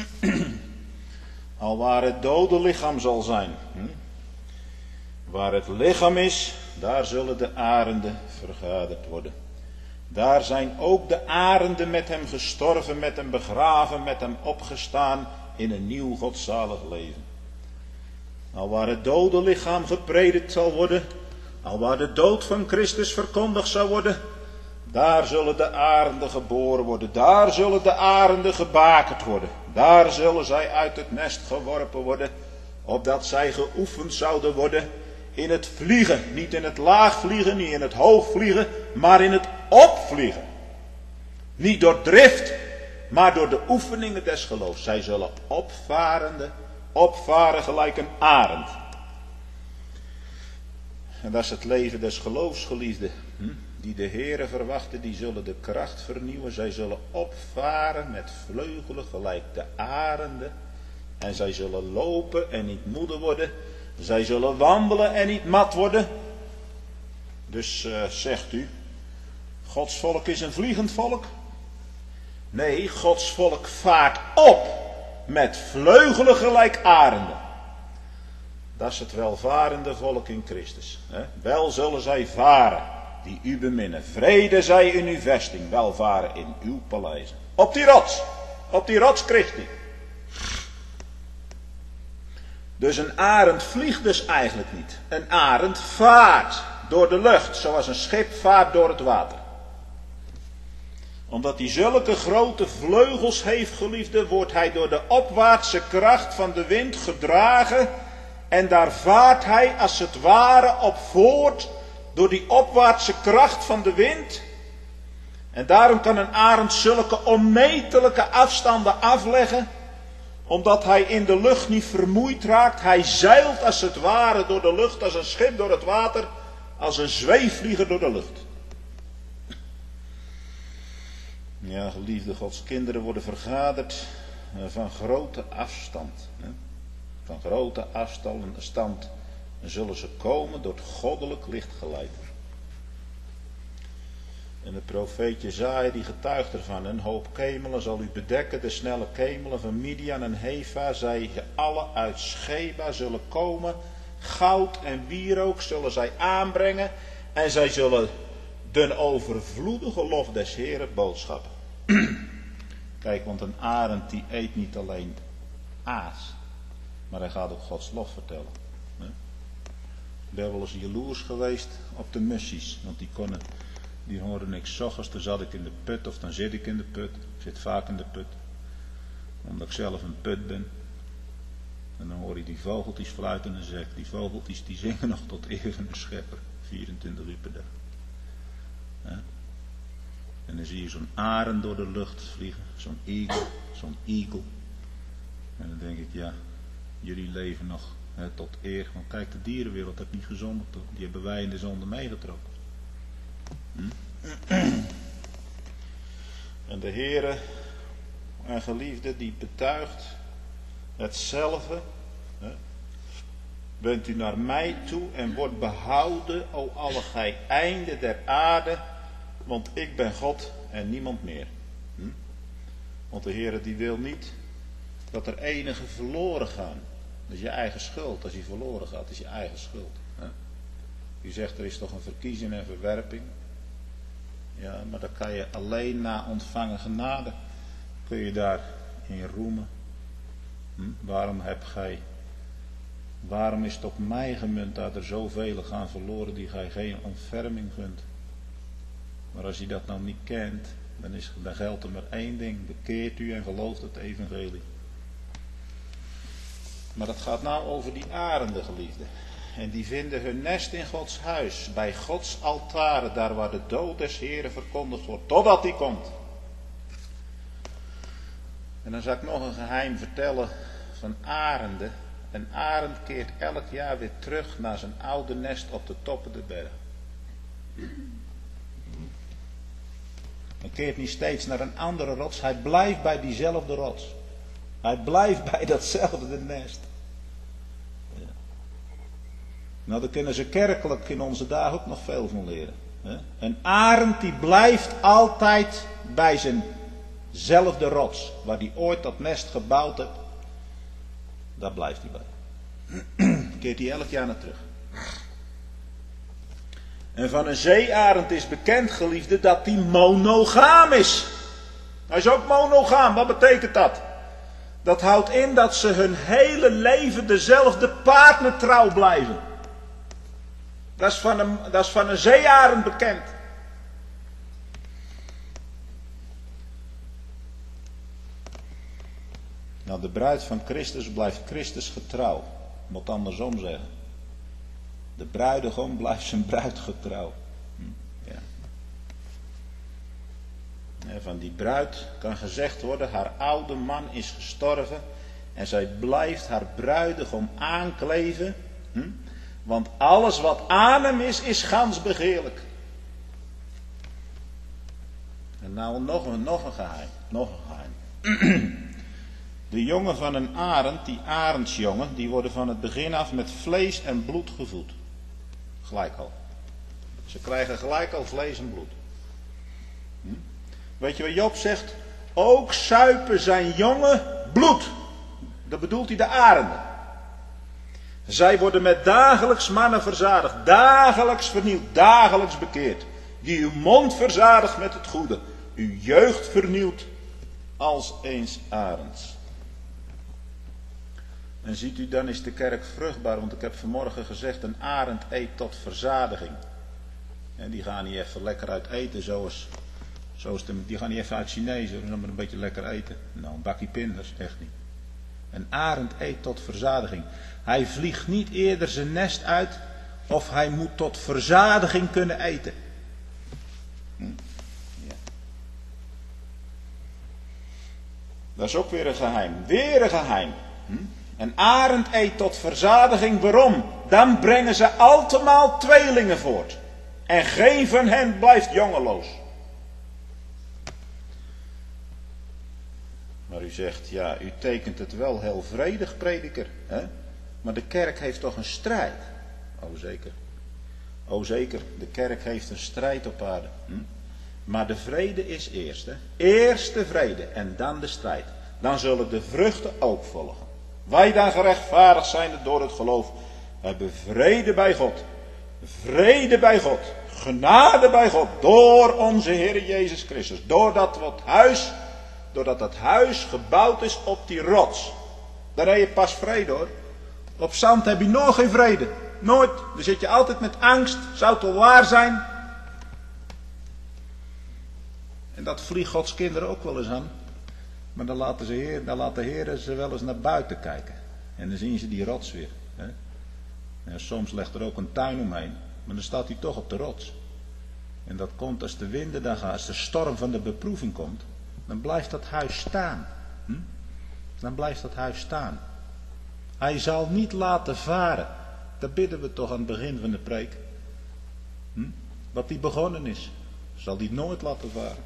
Al waar het dode lichaam zal zijn. Waar het lichaam is, daar zullen de arenden vergaderd worden. Daar zijn ook de arenden met hem gestorven, met hem begraven, met hem opgestaan in een nieuw godzalig leven. Al waar het dode lichaam gepredikt zal worden, al waar de dood van Christus verkondigd zal worden, daar zullen de arenden geboren worden, daar zullen de arenden gebakerd worden, daar zullen zij uit het nest geworpen worden, opdat zij geoefend zouden worden in het vliegen, niet in het laag vliegen, niet in het hoog vliegen, maar in het opvliegen. Niet door drift, maar door de oefeningen des geloofs. Zij zullen opvaren gelijk een arend. En dat is het leven des geloofs, geliefde. Die de Heere verwachten, die zullen de kracht vernieuwen. Zij zullen opvaren met vleugelen gelijk de arenden. En zij zullen lopen en niet moede worden. Zij zullen wandelen en niet mat worden. Dus zegt u, Gods volk is een vliegend volk? Nee, Gods volk vaart op met vleugelen gelijk arenden. Dat is het welvarende volk in Christus. Wel zullen zij varen die u beminnen. Vrede zij in uw vesting, welvaren in uw paleizen. Op die rots Christi. Dus een arend vliegt dus eigenlijk niet. Een arend vaart door de lucht, zoals een schip vaart door het water. Omdat hij zulke grote vleugels heeft, geliefde, wordt hij door de opwaartse kracht van de wind gedragen. En daar vaart hij als het ware op voort door die opwaartse kracht van de wind. En daarom kan een arend zulke onmetelijke afstanden afleggen. Omdat hij in de lucht niet vermoeid raakt. Hij zeilt als het ware door de lucht, als een schip door het water. Als een zweefvlieger door de lucht. Ja, geliefde Gods kinderen worden vergaderd van grote afstand. Van grote afstand zullen ze komen door het goddelijk licht geleid. En de profeet Jesaja die getuigt ervan. Een hoop kemelen zal u bedekken, de snelle kemelen van Midian en Heva. Zij alle uit Sheba zullen komen. Goud en wierook zullen zij aanbrengen. En zij zullen den overvloedige lof des Heren boodschappen. Kijk, want een arend die eet niet alleen aas, maar hij gaat ook Gods lof vertellen. Ik ben wel eens jaloers geweest op de mussies, want die hoorden ik 's ochtends, dan zat ik in de put of dan zit ik in de put. Ik zit vaak in de put, omdat ik zelf een put ben. En dan hoor je die vogeltjes fluiten en dan zeg ik, die vogeltjes die zingen nog tot eer van de schepper, 24 uur per dag. Ja. En dan zie je zo'n arend door de lucht vliegen, zo'n eagle. En dan denk ik, ja, jullie leven nog tot eer. Want kijk, de dierenwereld heeft niet gezondigd, toch? Die hebben wij in de zonde meegetrokken. En de Heere en geliefde die betuigt hetzelfde. Wend u naar mij toe en wordt behouden, o alle gij einden der aarde, want ik ben God en niemand meer. Want de Heere die wil niet dat er enige verloren gaan. Dat is je eigen schuld. Als je verloren gaat, is je eigen schuld. U zegt er is toch een verkiezing en verwerping. Ja, maar dan kan je alleen na ontvangen genade kun je daarin roemen. Waarom is het op mij gemunt dat er zoveel gaan verloren die gij geen ontferming gunt? Maar als je dat nou niet kent, dan geldt er maar één ding. Bekeert u en gelooft het evangelie. Maar dat gaat nou over die arenden, geliefden. En die vinden hun nest in Gods huis, bij Gods altaren, daar waar de dood des Heren verkondigd wordt, totdat die komt. En dan zal ik nog een geheim vertellen van arenden. Een arend keert elk jaar weer terug naar zijn oude nest op de toppen der berg. Hij keert niet steeds naar een andere rots, hij blijft bij diezelfde rots. Hij blijft bij datzelfde nest. Ja. Nou, daar kunnen ze kerkelijk in onze dagen ook nog veel van leren. Een arend die blijft altijd bij zijnzelfde rots. Waar hij ooit dat nest gebouwd heeft. Daar blijft hij bij. Keert hij elk jaar naar terug. En van een zeearend is bekend, geliefde, dat hij monogaam is. Hij is ook monogaam. Wat betekent dat? Dat houdt in dat ze hun hele leven dezelfde partner trouw blijven. Dat is van een zeearend bekend. Nou, de bruid van Christus blijft Christus getrouw. Ik moet het andersom zeggen. De bruidegom blijft zijn bruid getrouw. Ja. En van die bruid kan gezegd worden, haar oude man is gestorven en zij blijft haar bruidegom aankleven. Want alles wat aan hem is gans begeerlijk. En nou nog een geheim. De jongen van een arend, die arendsjongen, die worden van het begin af met vlees en bloed gevoed. Gelijk al. Ze krijgen gelijk al vlees en bloed. Weet je wat Job zegt? Ook zuipen zijn jongen bloed. Dat bedoelt hij de arenden. Zij worden met dagelijks mannen verzadigd, dagelijks vernieuwd, dagelijks bekeerd. Die uw mond verzadigt met het goede, uw jeugd vernieuwt als eens arends. En ziet u, dan is de kerk vruchtbaar, want ik heb vanmorgen gezegd, een arend eet tot verzadiging. En die gaan niet even lekker uit eten, die gaan niet even uit Chinees, maar een beetje lekker eten. Nou, een bakje pinders, echt niet. Een arend eet tot verzadiging. Hij vliegt niet eerder zijn nest uit, of hij moet tot verzadiging kunnen eten. Ja. Dat is ook weer een geheim. Weer een geheim. Een arend eet tot verzadiging. Waarom? Dan brengen ze altemaal tweelingen voort. En geen van hen blijft jongeloos. Maar u zegt, ja, u tekent het wel heel vredig, prediker. Hè? Maar de kerk heeft toch een strijd? Oh zeker. Oh zeker, de kerk heeft een strijd op aarde. Maar de vrede is eerst. Hè? Eerst de vrede en dan de strijd. Dan zullen de vruchten ook volgen. Wij dan gerechtvaardigd zijn door het geloof, hebben vrede bij God. Vrede bij God. Genade bij God. Door onze Heer Jezus Christus. Doordat we het huis doordat het huis gebouwd is op die rots. Daar heb je pas vrede hoor. Op zand heb je nooit geen vrede. Nooit. Dan zit je altijd met angst. Zou het wel waar zijn? En dat vliegt Gods kinderen ook wel eens aan. Maar dan laat de Heer ze wel eens naar buiten kijken. En dan zien ze die rots weer. Hè? En soms legt er ook een tuin omheen. Maar dan staat hij toch op de rots. En dat komt als de winden dan gaan. Als de storm van de beproeving komt. Dan blijft dat huis staan. Dan blijft dat huis staan. Hij zal niet laten varen. Dat bidden we toch aan het begin van de preek. Wat die begonnen is. Zal die nooit laten varen.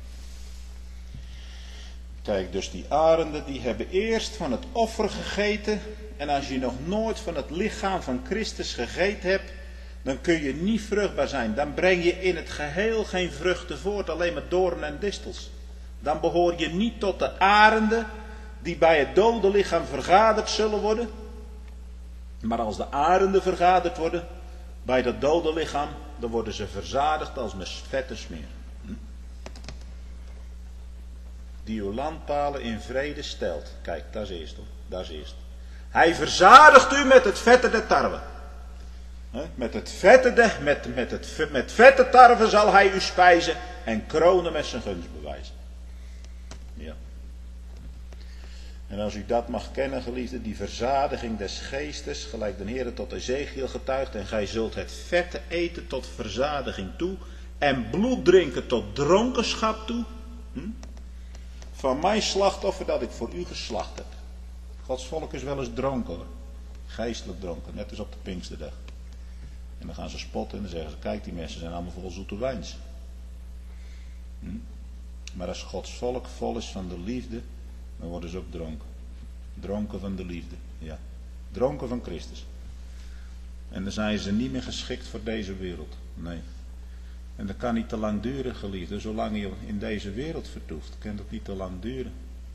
Kijk, dus die arenden die hebben eerst van het offer gegeten. En als je nog nooit van het lichaam van Christus gegeten hebt, dan kun je niet vruchtbaar zijn. Dan breng je in het geheel geen vruchten voort, alleen maar doornen en distels. Dan behoor je niet tot de arenden die bij het dode lichaam vergaderd zullen worden. Maar als de arenden vergaderd worden bij dat dode lichaam, dan worden ze verzadigd als met vette smeer. Die uw landpalen in vrede stelt. Kijk, dat is eerst hoor. Dat is eerst. Hij verzadigt u met het vette der tarwe. Met vette tarwe zal hij u spijzen en kronen met zijn gunst bewijzen. Ja. En als u dat mag kennen, geliefde, die verzadiging des geestes, gelijk de Heer tot Ezechiel getuigt, en gij zult het vette eten tot verzadiging toe, en bloed drinken tot dronkenschap toe, van mijn slachtoffer dat ik voor u geslacht heb. Gods volk is wel eens dronken hoor. Geestelijk dronken, net als op de Pinksterdag. En dan gaan ze spotten en dan zeggen ze, kijk die mensen zijn allemaal vol zoete wijns. Maar als Gods volk vol is van de liefde, dan worden ze ook dronken. Dronken van de liefde, ja. Dronken van Christus. En dan zijn ze niet meer geschikt voor deze wereld. Nee. En dat kan niet te lang duren, geliefde. Zolang je in deze wereld vertoeft, kan dat niet te lang duren.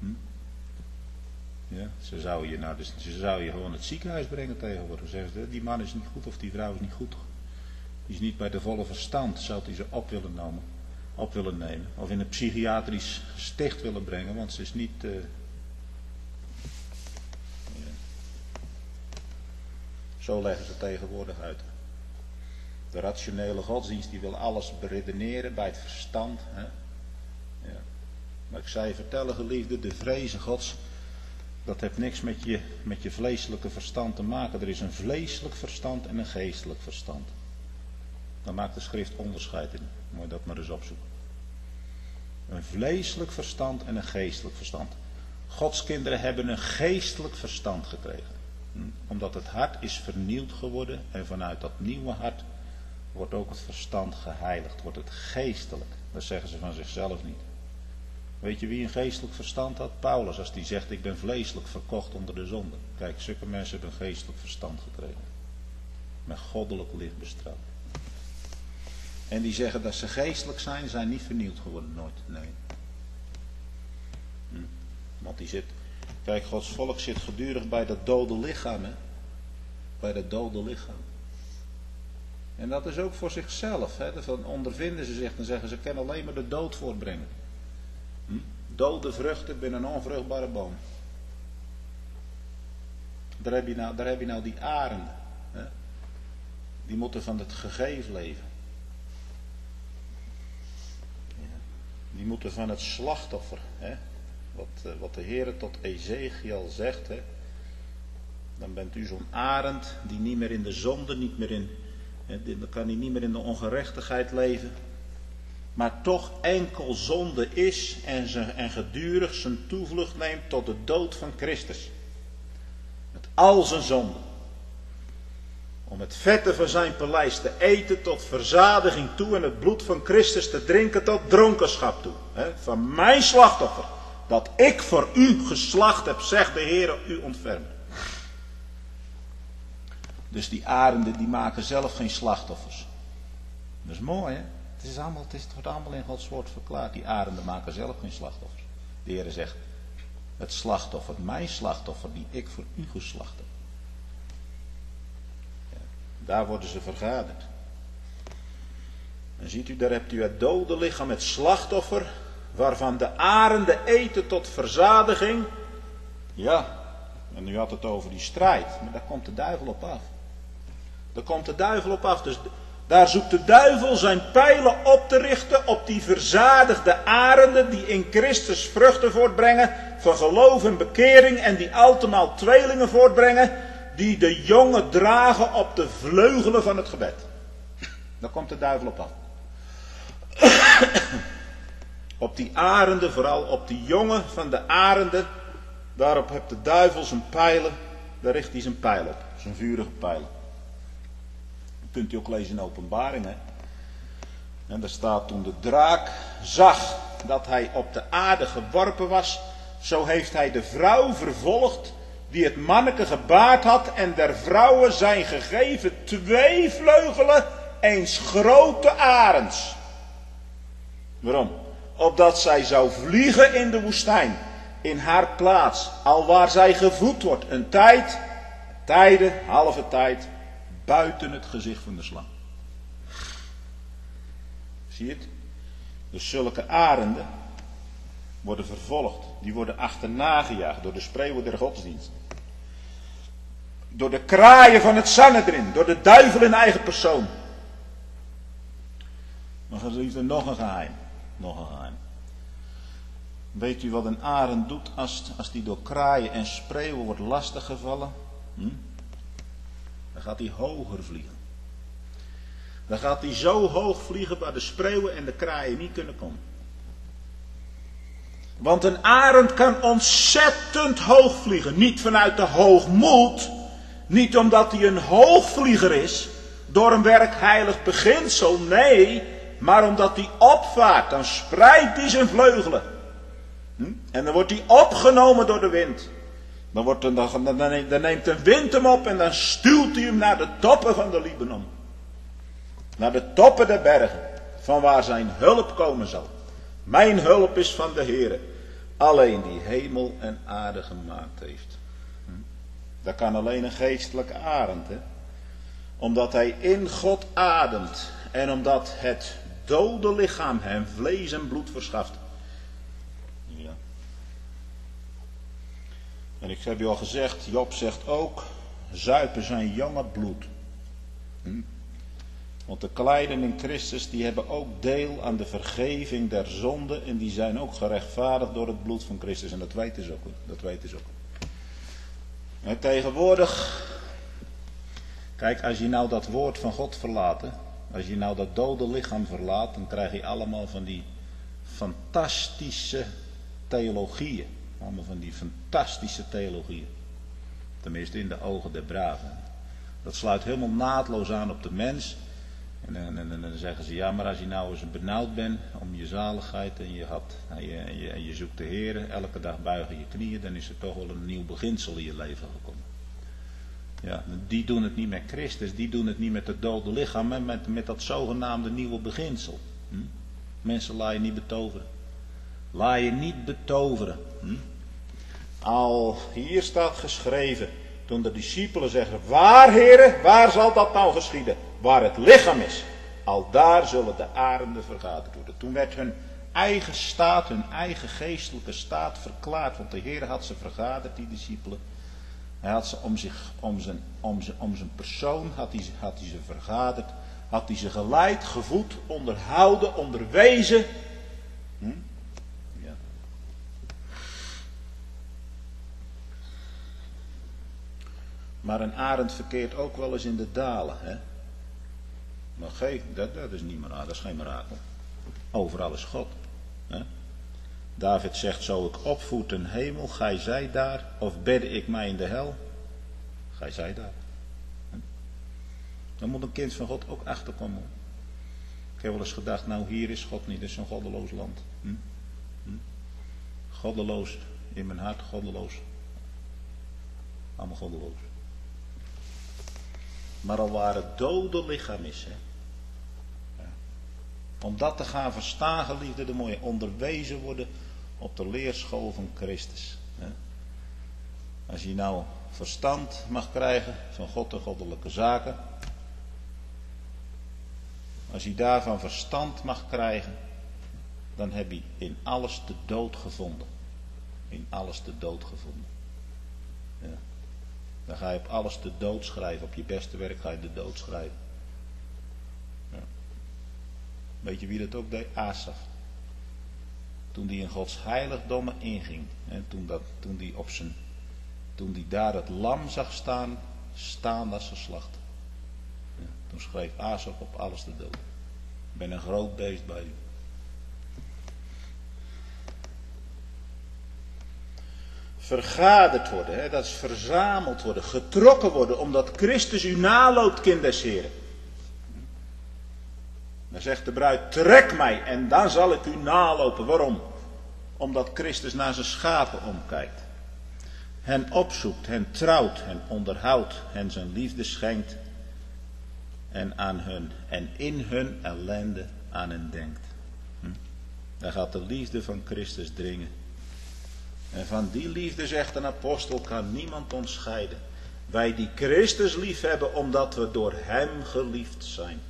Ja, ze zou je gewoon het ziekenhuis brengen tegenwoordig. Zeggen ze, die man is niet goed of die vrouw is niet goed. Die is niet bij de volle verstand. Zou hij ze op willen nemen. Of in een psychiatrisch gesticht willen brengen. Want ze is niet... Ja. Zo leggen ze tegenwoordig uit. De rationele godsdienst die wil alles beredeneren bij het verstand. Hè? Ja. Maar ik zei vertellen, geliefde, de vrezen Gods, dat heeft niks met je vleeselijke verstand te maken. Er is een vleeselijk verstand en een geestelijk verstand. Daar maakt de schrift onderscheid in. Moet je dat maar eens opzoeken. Een vleeselijk verstand en een geestelijk verstand. Gods kinderen hebben een geestelijk verstand gekregen. Omdat het hart is vernieuwd geworden en vanuit dat nieuwe hart wordt ook het verstand geheiligd, wordt het geestelijk. Dat zeggen ze van zichzelf niet. Weet je wie een geestelijk verstand had? Paulus, als die zegt ik ben vleeselijk verkocht onder de zonde. Kijk, zulke mensen hebben een geestelijk verstand gekregen. Met goddelijk licht bestraald. En die zeggen dat ze geestelijk zijn niet vernieuwd geworden, nooit. Nee. Want die zit, kijk, Gods volk zit gedurig bij dat dode lichaam, hè. Bij dat dode lichaam. En dat is ook voor zichzelf. Hè. Dan ondervinden ze zich en zeggen ze kunnen alleen maar de dood voortbrengen. Dode vruchten binnen een onvruchtbare boom. Daar heb je nou die arenden. Hè. Die moeten van het gegeven leven. Ja. Die moeten van het slachtoffer. Hè. Wat de Heer tot Ezechiel zegt. Hè. Dan bent u zo'n arend die niet meer in de zonde, dan kan hij niet meer in de ongerechtigheid leven. Maar toch enkel zonde is en gedurig zijn toevlucht neemt tot de dood van Christus. Met al zijn zonden. Om het vette van zijn paleis te eten tot verzadiging toe en het bloed van Christus te drinken tot dronkenschap toe. Van mijn slachtoffer, dat ik voor u geslacht heb, zegt de Heer, u ontfermen. Dus die arenden die maken zelf geen slachtoffers. Dat is mooi hè. Het wordt allemaal in Gods woord verklaard. Die arenden maken zelf geen slachtoffers. De Heer zegt, het slachtoffer, mijn slachtoffer die ik voor u geslacht heb. Ja, daar worden ze vergaderd. En ziet u, daar hebt u het dode lichaam, het slachtoffer waarvan de arenden eten tot verzadiging. Ja, en u had het over die strijd, maar daar komt de duivel op af. Daar komt de duivel op af, dus daar zoekt de duivel zijn pijlen op te richten op die verzadigde arenden die in Christus vruchten voortbrengen van geloof en bekering en die altemaal tweelingen voortbrengen die de jongen dragen op de vleugelen van het gebed. Daar komt de duivel op af. Op die arenden, vooral op die jongen van de arenden, daarop heeft de duivel zijn pijlen, daar richt hij zijn pijl op, zijn vurige pijlen. Dat kunt u ook lezen in Openbaring. Hè? En daar staat: toen de draak zag dat hij op de aarde geworpen was, zo heeft hij de vrouw vervolgd die het manneke gebaard had, en der vrouwen zijn gegeven 2 vleugelen, eens grote arends. Waarom? Opdat zij zou vliegen in de woestijn, in haar plaats, alwaar zij gevoed wordt, een tijd, tijden, halve tijd, buiten het gezicht van de slang. Zie je het? Dus zulke arenden worden vervolgd. Die worden achterna gejaagd door de spreeuwen der godsdienst. Door de kraaien van het Sanhedrin. Door de duivel in eigen persoon. Maar geliefde, nog een geheim. Nog een geheim. Weet u wat een arend doet als die door kraaien en spreeuwen wordt lastiggevallen? Dan gaat hij hoger vliegen. Dan gaat hij zo hoog vliegen waar de spreeuwen en de kraaien niet kunnen komen. Want een arend kan ontzettend hoog vliegen. Niet vanuit de hoogmoed. Niet omdat hij een hoogvlieger is. Door een werkheilig beginsel. Nee. Maar omdat hij opvaart. Dan spreidt hij zijn vleugelen. En dan wordt hij opgenomen door de wind. Dan neemt een wind hem op. En dan stuwt hij hem naar de toppen van de Libanon. Naar de toppen der bergen. Van waar zijn hulp komen zal. Mijn hulp is van de Heere. Alleen die hemel en aarde gemaakt heeft. Dat kan alleen een geestelijke arend. Hè? Omdat hij in God ademt. En omdat het dode lichaam hem vlees en bloed verschaft. Ja. En ik heb u al gezegd. Job zegt ook. Zuipen zijn jonge bloed. Want de kleinen in Christus, die hebben ook deel aan de vergeving der zonde. En die zijn ook gerechtvaardigd door het bloed van Christus. En dat weten ze ook. Dat weten ze ook. En tegenwoordig, kijk, als je nou dat woord van God verlaat, als je nou dat dode lichaam verlaat, dan krijg je allemaal van die fantastische theologieën. Allemaal van die fantastische theologieën. Tenminste in de ogen der braven. Dat sluit helemaal naadloos aan op de mens. En dan zeggen ze, ja, maar als je nou eens benauwd bent om je zaligheid en je zoekt de Heer, elke dag buigen je knieën, dan is er toch wel een nieuw beginsel in je leven gekomen. Ja, die doen het niet met Christus, die doen het niet met het dode lichaam, maar met dat zogenaamde nieuwe beginsel. Mensen, laat je niet betoveren. Laat je niet betoveren. Al hier staat geschreven, toen de discipelen zeggen, waar, Heere, waar zal dat nou geschieden? Waar het lichaam is, al daar zullen de arenden vergaderd worden. Toen werd hun eigen staat, hun eigen geestelijke staat verklaard. Want de Heer had ze vergaderd, die discipelen. Hij had ze om zijn persoon, had hij ze vergaderd. Had hij ze geleid, gevoed, onderhouden, onderwezen. Ja. Maar een arend verkeert ook wel eens in de dalen, hè. Maar dat is niet mirakel, dat is geen mirakel. Overal is God. Hè? David zegt, zo ik opvoed een hemel, gij zij daar, of bedde ik mij in de hel, gij zij daar. Dan moet een kind van God ook achterkomen. Ik heb wel eens gedacht, nou hier is God niet, dit is een goddeloos land. Goddeloos in mijn hart, goddeloos. Allemaal goddeloos. Maar al waar het dode lichaam is, hè. Om dat te gaan verstaan, geliefde, dan moet je onderwezen worden op de leerschool van Christus. Hè. Als je nou verstand mag krijgen van God en goddelijke zaken. Als je daarvan verstand mag krijgen. dan heb je in alles de dood gevonden. In alles de dood gevonden. Ja. Dan ga je op alles de dood schrijven. Op je beste werk ga je de dood schrijven. Ja. Weet je wie dat ook deed? Asaf. Toen die in Gods heiligdommen inging. En toen die daar het lam zag staan als geslacht. Ja. Toen schreef Asaf op alles de dood. Ik ben een groot beest bij u. Vergaderd worden, hè, dat is verzameld worden, getrokken worden, omdat Christus u naloopt, kind des Heren. Dan zegt de bruid, trek mij en dan zal ik u nalopen. Waarom? Omdat Christus naar zijn schapen omkijkt. Hen opzoekt, hen trouwt, hen onderhoudt, hen zijn liefde schenkt en in hun ellende aan hen denkt. Daar gaat de liefde van Christus dringen. En van die liefde, zegt een apostel, kan niemand ons scheiden. Wij die Christus lief hebben, omdat we door hem geliefd zijn.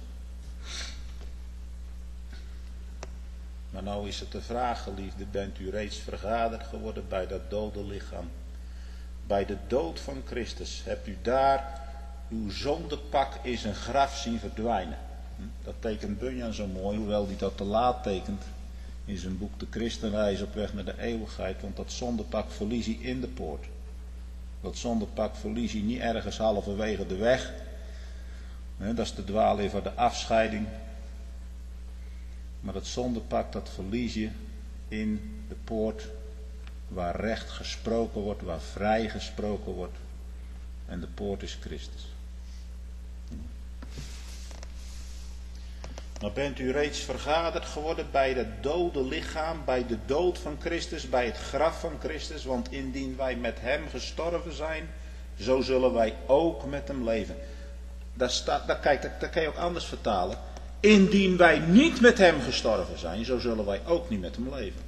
Maar nou is het de vraag, geliefde, bent u reeds vergaderd geworden bij dat dode lichaam? Bij de dood van Christus hebt u daar uw zondepak in zijn graf zien verdwijnen. Dat tekent Bunyan zo mooi, hoewel hij dat te laat tekent. In zijn boek De Christenreis op weg naar de eeuwigheid. Want dat zondepak verlies hij in de poort. Dat zondepak verlies hij niet ergens halverwege de weg. Dat is de dwaalleer van de afscheiding. Maar dat zondepak dat verlies je in de poort. Waar recht gesproken wordt. Waar vrij gesproken wordt. En de poort is Christus. Maar bent u reeds vergaderd geworden bij het dode lichaam, bij de dood van Christus, bij het graf van Christus? Want indien wij met hem gestorven zijn, zo zullen wij ook met hem leven. Dat kan je ook anders vertalen. Indien wij niet met hem gestorven zijn, zo zullen wij ook niet met hem leven.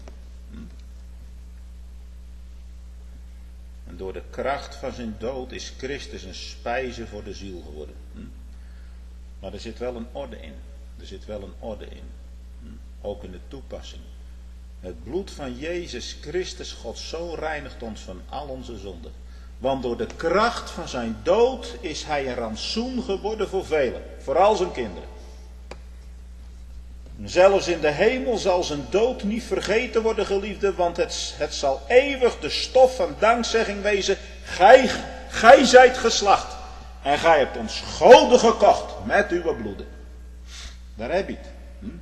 En door de kracht van zijn dood is Christus een spijze voor de ziel geworden. Maar er zit wel een orde in. Er zit wel een orde in. Ook in de toepassing. Het bloed van Jezus Christus, Gods Zoon, reinigt ons van al onze zonden. Want door de kracht van zijn dood is hij een rantsoen geworden voor velen. Vooral zijn kinderen. Zelfs in de hemel zal zijn dood niet vergeten worden, geliefde. Want het zal eeuwig de stof van dankzegging wezen. Gij zijt geslacht. En gij hebt ons goden gekocht met uw bloeden. Daar heb je het.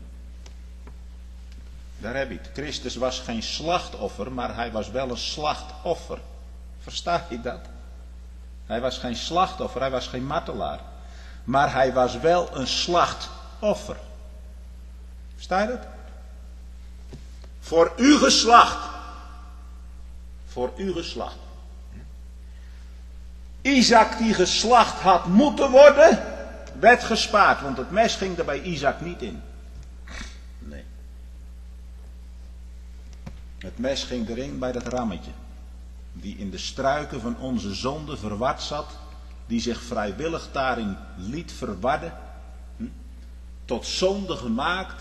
Daar heb je het. Christus was geen slachtoffer, maar hij was wel een slachtoffer. Versta je dat? Hij was geen slachtoffer, hij was geen martelaar. Maar hij was wel een slachtoffer. Versta je dat? Voor uw geslacht. Voor uw geslacht. Isaac die geslacht had moeten worden, werd gespaard, want het mes ging er bij Isaac niet in. Nee. Het mes ging erin bij dat rammetje, die in de struiken van onze zonde verward zat, die zich vrijwillig daarin liet verwarden, tot zonde gemaakt,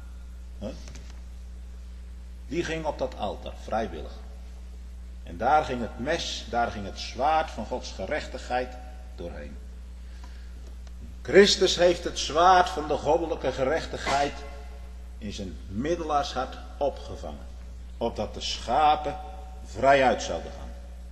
die ging op dat altaar, vrijwillig. En daar ging het mes, daar ging het zwaard van Gods gerechtigheid doorheen. Christus heeft het zwaard van de goddelijke gerechtigheid in zijn middelaarshart opgevangen. Opdat de schapen vrijuit zouden gaan.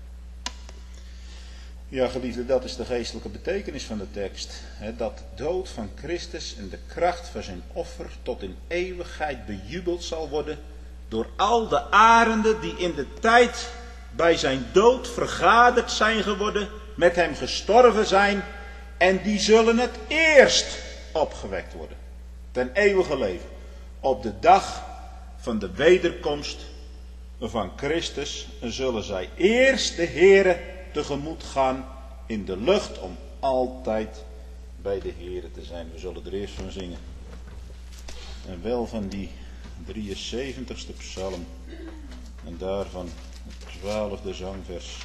Ja, geliefde, dat is de geestelijke betekenis van de tekst. Dat dood van Christus en de kracht van zijn offer tot in eeuwigheid bejubeld zal worden door al de arenden die in de tijd bij zijn dood vergaderd zijn geworden, met hem gestorven zijn, en die zullen het eerst opgewekt worden, ten eeuwige leven, op de dag van de wederkomst van Christus zullen zij eerst de Heere tegemoet gaan in de lucht om altijd bij de Heere te zijn. We zullen er eerst van zingen. En wel van die 73ste psalm en daarvan het 12e zangvers.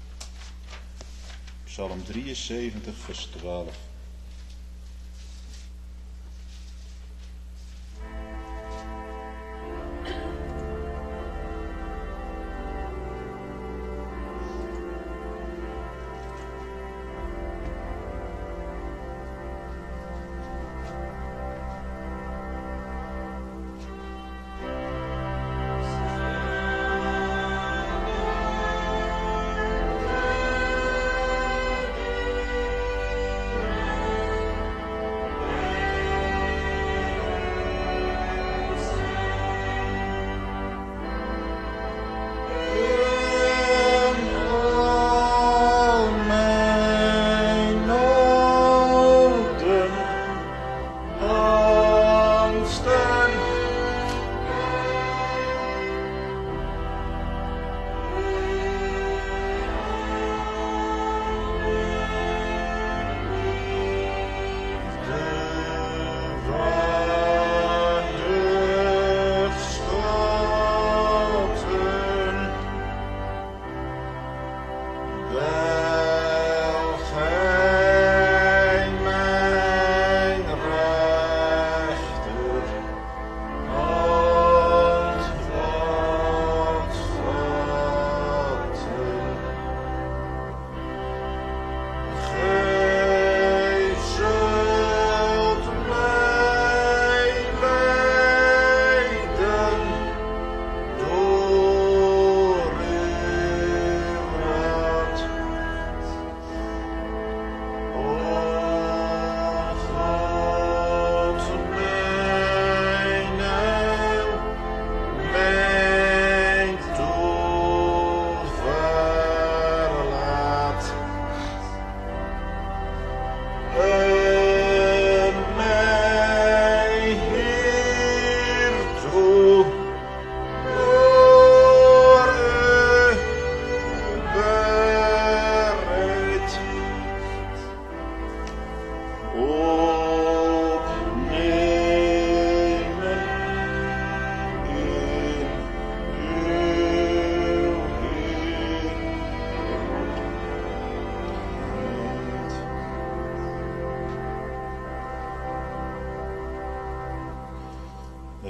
Psalm 73 vers 12.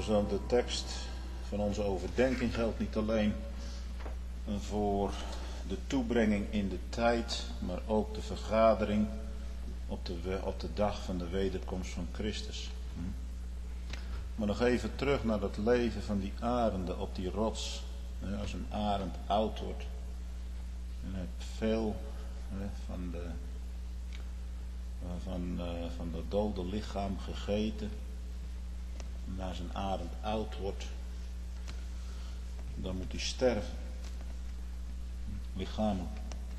dan de tekst van onze overdenking geldt niet alleen voor de toebrenging in de tijd, maar ook de vergadering op de dag van de wederkomst van Christus. Maar nog even terug naar dat leven van die arenden op die rots. Als een arend oud wordt en hij heeft veel van dat dode lichaam gegeten. En als een arend oud wordt, dan moet hij sterven. Lichamelijk.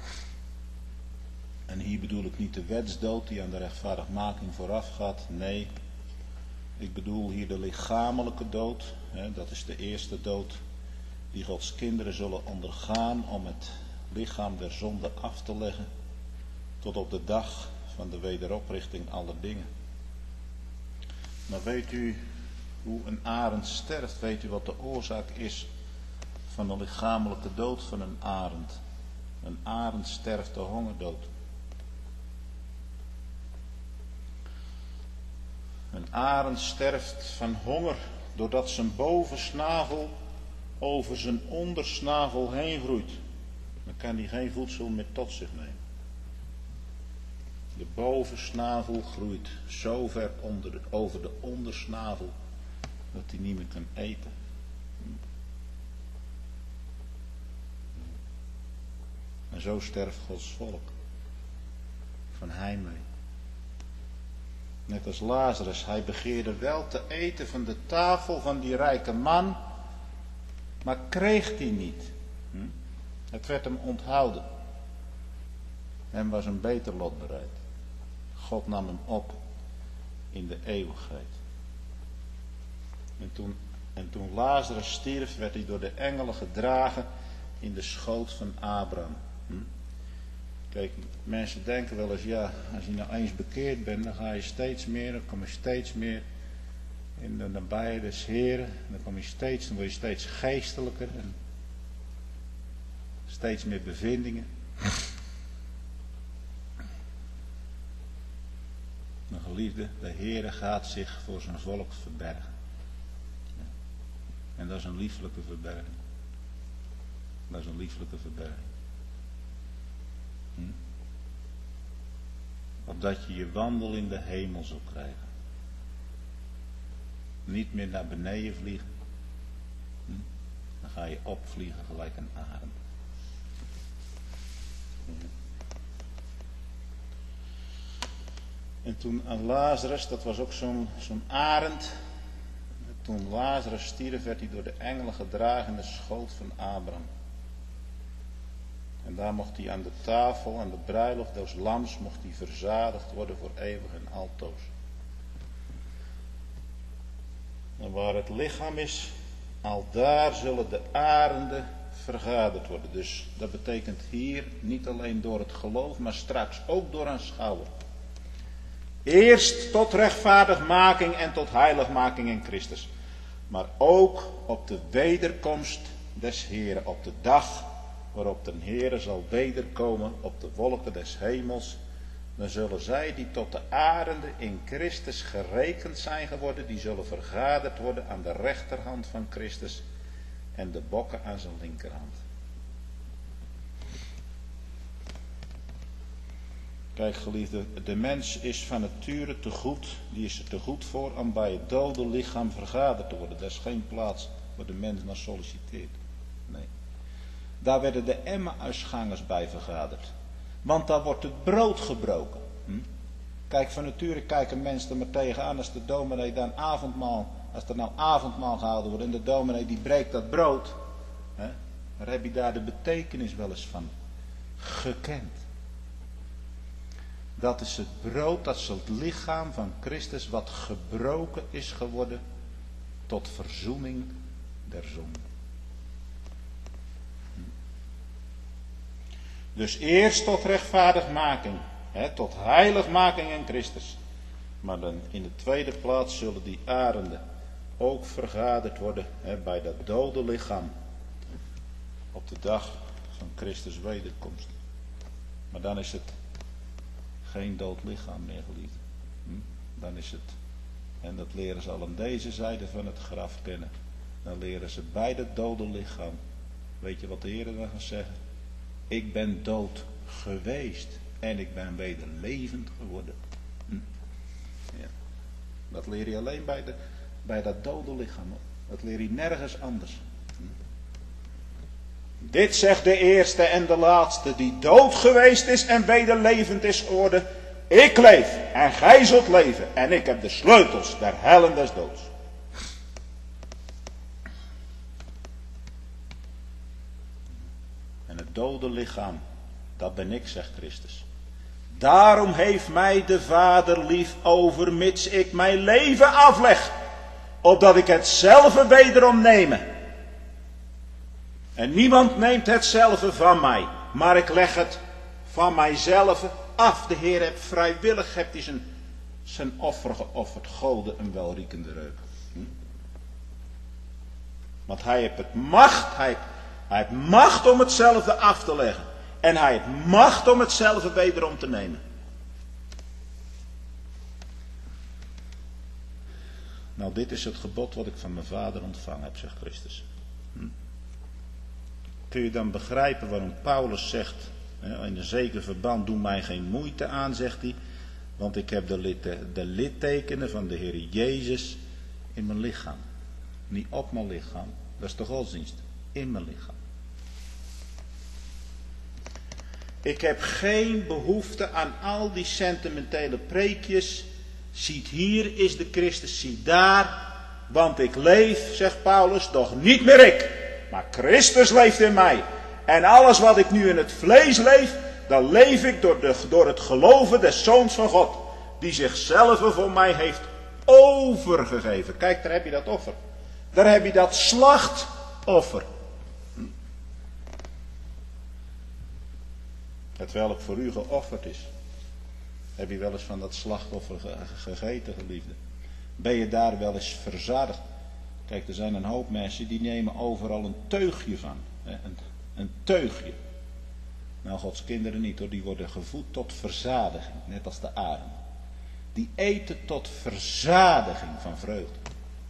En hier bedoel ik niet de wetsdood die aan de rechtvaardigmaking vooraf gaat. Nee, ik bedoel hier de lichamelijke dood. Dat is de eerste dood die Gods kinderen zullen ondergaan om het lichaam der zonde af te leggen. Tot op de dag van de wederoprichting aller dingen. Maar weet u hoe een arend sterft? Weet u wat de oorzaak is van de lichamelijke dood van een arend? Een arend sterft de hongerdood. Een arend sterft van honger doordat zijn bovensnavel over zijn ondersnavel heen groeit. Dan kan hij geen voedsel meer tot zich nemen. De bovensnavel groeit zo ver over de ondersnavel dat hij niet meer kan eten. En zo sterft Gods volk van heimwee. Net als Lazarus, hij begeerde wel te eten van de tafel van die rijke man, maar kreeg die niet. Het werd hem onthouden. Hem was een beter lot bereid. God nam hem op in de eeuwigheid. En toen Lazarus stierf, werd hij door de engelen gedragen in de schoot van Abraham. Kijk, mensen denken wel eens, ja, als je nou eens bekeerd bent, dan ga je steeds meer, dan kom je steeds meer in de nabijheid des Heren. Dan word je steeds geestelijker en steeds meer bevindingen. Mijn geliefde, de Heere gaat zich voor zijn volk verbergen. En dat is een lieflijke verberging. Dat is een lieflijke verberging. Opdat je je wandel in de hemel zal krijgen. Niet meer naar beneden vliegen. Dan ga je opvliegen gelijk een arend. En toen aan Lazarus, dat was ook zo'n arend. Toen Lazarus stierf, werd hij door de engelen gedragen in de schoot van Abraham. En daar mocht hij aan de tafel, aan de bruiloft des lams, mocht hij verzadigd worden voor eeuwig en altoos. En waar het lichaam is, al daar zullen de arenden vergaderd worden. Dus dat betekent hier niet alleen door het geloof, maar straks ook door aanschouwen. Eerst tot rechtvaardigmaking en tot heiligmaking in Christus. Maar ook op de wederkomst des Heren, op de dag waarop de Heere zal wederkomen op de wolken des hemels. Dan zullen zij die tot de arenden in Christus gerekend zijn geworden, die zullen vergaderd worden aan de rechterhand van Christus en de bokken aan zijn linkerhand. Kijk geliefde, de mens is van nature te goed, die is er te goed voor om bij het dode lichaam vergaderd te worden. Daar is geen plaats waar de mens naar solliciteert. Nee. Daar werden de Emmausgangers bij vergaderd. Want daar wordt het brood gebroken. Kijk, van nature kijken mensen er maar tegenaan als de dominee dan avondmaal, als er nou avondmaal gehouden wordt en de dominee die breekt dat brood. Maar heb je daar de betekenis wel eens van gekend? Dat is het brood, dat is het lichaam van Christus wat gebroken is geworden tot verzoening der zonde. Dus eerst tot rechtvaardigmaking, tot heiligmaking in Christus. Maar dan in de tweede plaats zullen die arenden ook vergaderd worden bij dat dode lichaam op de dag van Christus wederkomst. Maar dan is het geen dood lichaam meer, geliefd. Dan is het En dat leren ze al aan deze zijde van het graf kennen. Dan leren ze bij het dode lichaam. Weet je wat de Heer dan gaat zeggen? Ik ben dood geweest en ik ben weder levend geworden. Ja. Dat leer je alleen bij dat dode lichaam. Dat leer je nergens anders. Dit zegt de eerste en de laatste die dood geweest is en weder levend is geworden. Ik leef en gij zult leven en ik heb de sleutels der hel en des doods. En het dode lichaam, dat ben ik, zegt Christus. Daarom heeft mij de Vader lief overmits ik mijn leven afleg, opdat ik hetzelfde wederom neme. En niemand neemt hetzelfde van mij, maar ik leg het van mijzelf af. De Heer heeft vrijwillig zijn offer geofferd, Gode een welriekende reuk. Want hij heeft het macht, hij heeft macht om hetzelfde af te leggen. En hij heeft macht om hetzelfde wederom te nemen. Nou, dit is het gebod wat ik van mijn Vader ontvangen heb, zegt Christus. Kun je dan begrijpen waarom Paulus zegt, in een zeker verband, doe mij geen moeite aan, zegt hij. Want ik heb de littekenen van de Heer Jezus in mijn lichaam. Niet op mijn lichaam, dat is de godsdienst. In mijn lichaam. Ik heb geen behoefte aan al die sentimentele preekjes. Ziet hier is de Christus, ziet daar. Want ik leef, zegt Paulus, doch niet meer ik. Maar Christus leeft in mij. En alles wat ik nu in het vlees leef, dan leef ik door het geloven des Zoons van God. Die zichzelf voor mij heeft overgegeven. Kijk, daar heb je dat offer. Daar heb je dat slachtoffer. Het welk voor u geofferd is. Heb je wel eens van dat slachtoffer gegeten, geliefde? Ben je daar wel eens verzadigd? Kijk, er zijn een hoop mensen die nemen overal een teugje van. Een teugje. Nou, Gods kinderen niet hoor. Die worden gevoed tot verzadiging. Net als de arenden. Die eten tot verzadiging van vreugde.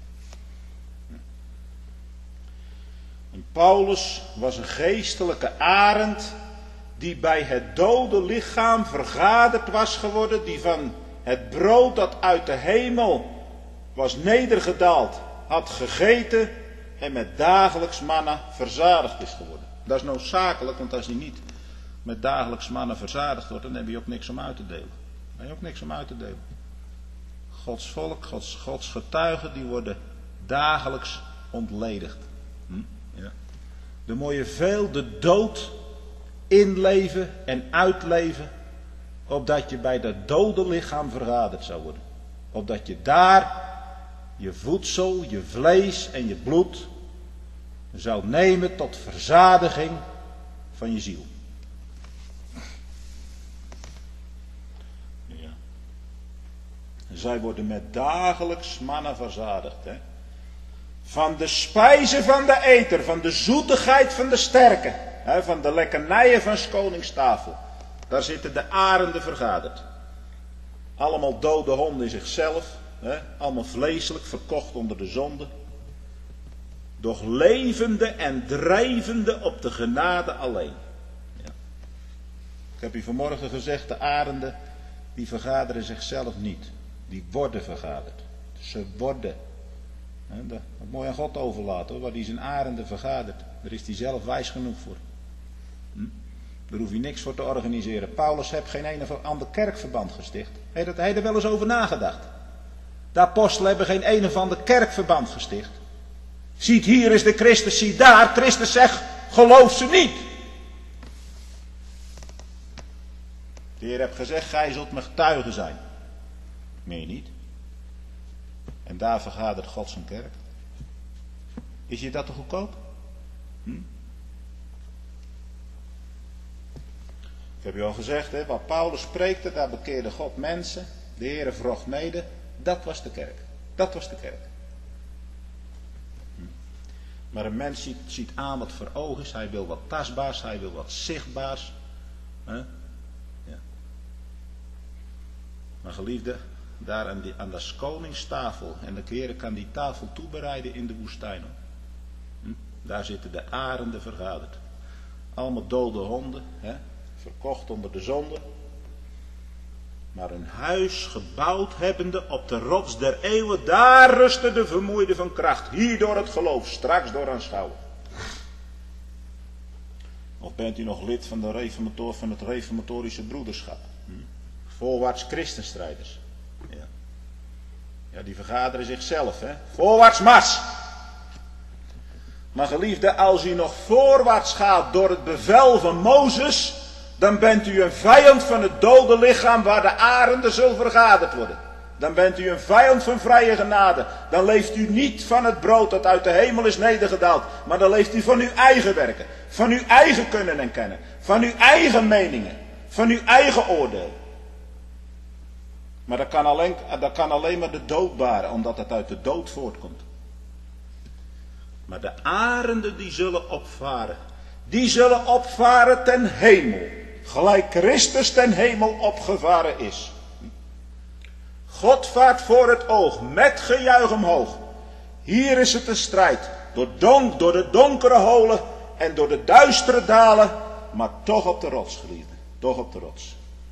En Paulus was een geestelijke arend die bij het dode lichaam vergaderd was geworden, die van het brood dat uit de hemel was nedergedaald had gegeten en met dagelijks manna verzadigd is geworden. Dat is noodzakelijk, want als hij niet met dagelijks manna verzadigd wordt, dan heb je ook niks om uit te delen. Dan heb je ook niks om uit te delen. Gods volk, Gods getuigen, die worden dagelijks ontledigd. Ja. Dan moet je veel de dood inleven en uitleven, opdat je bij dat dode lichaam vergaderd zou worden. Opdat je daar je voedsel, je vlees en je bloed zou nemen tot verzadiging van je ziel. Ja. Zij worden met dagelijks manna verzadigd. Hè? Van de spijze van de eter, van de zoetigheid van de sterke, hè? Van de lekkernijen van 's konings tafel. Daar zitten de arenden vergaderd. Allemaal dode honden in zichzelf. Hè? Allemaal vleeselijk, verkocht onder de zonde. Doch levende en drijvende op de genade alleen. Ja. Ik heb u vanmorgen gezegd, de arenden, die vergaderen zichzelf niet. Die worden vergaderd. Ze worden. Dat moet je aan God overlaten hoor, waar hij zijn arenden vergadert. Daar is hij zelf wijs genoeg voor. Daar hoef je niks voor te organiseren. Paulus heeft geen een of ander kerkverband gesticht. Hij heeft er wel eens over nagedacht. De apostelen hebben geen een of ander kerkverband gesticht. Ziet hier is de Christus, ziet daar. Christus zegt, geloof ze niet. De Heer heeft gezegd, gij zult mijn getuigen zijn. Meen je niet? En daar vergadert God zijn kerk. Is je dat te goedkoop? Ik heb u al gezegd, hè, waar Paulus preekte, daar bekeerde God mensen. De Heer vroeg mede. Dat was de kerk. Dat was de kerk. Maar een mens ziet aan wat voor ogen is. Hij wil wat tastbaars, hij wil wat zichtbaars. Ja. Maar geliefde, daar aan de koningstafel. En de Heer kan die tafel toebereiden in de woestijn. Daar zitten de arenden vergaderd. Allemaal dode honden, verkocht onder de zonde. Maar een huis gebouwd hebbende op de rots der eeuwen, daar rusten de vermoeide van kracht. Hier door het geloof, straks door aanschouwen. Of bent u nog lid van het reformatorische broederschap? Voorwaarts christenstrijders. Ja, die vergaderen zichzelf, Voorwaarts mars. Maar geliefde, als u nog voorwaarts gaat door het bevel van Mozes, dan bent u een vijand van het dode lichaam waar de arenden zullen vergaderd worden. Dan bent u een vijand van vrije genade. Dan leeft u niet van het brood dat uit de hemel is nedergedaald. Maar dan leeft u van uw eigen werken. Van uw eigen kunnen en kennen. Van uw eigen meningen. Van uw eigen oordeel. Maar dat kan alleen maar de dood baren, omdat het uit de dood voortkomt. Maar de arenden die zullen opvaren. Die zullen opvaren ten hemel. Gelijk Christus ten hemel opgevaren is. God vaart voor het oog, met gejuich omhoog. Hier is het een strijd, door de donkere holen en door de duistere dalen, maar toch op de rots, geliefde, toch op de rots.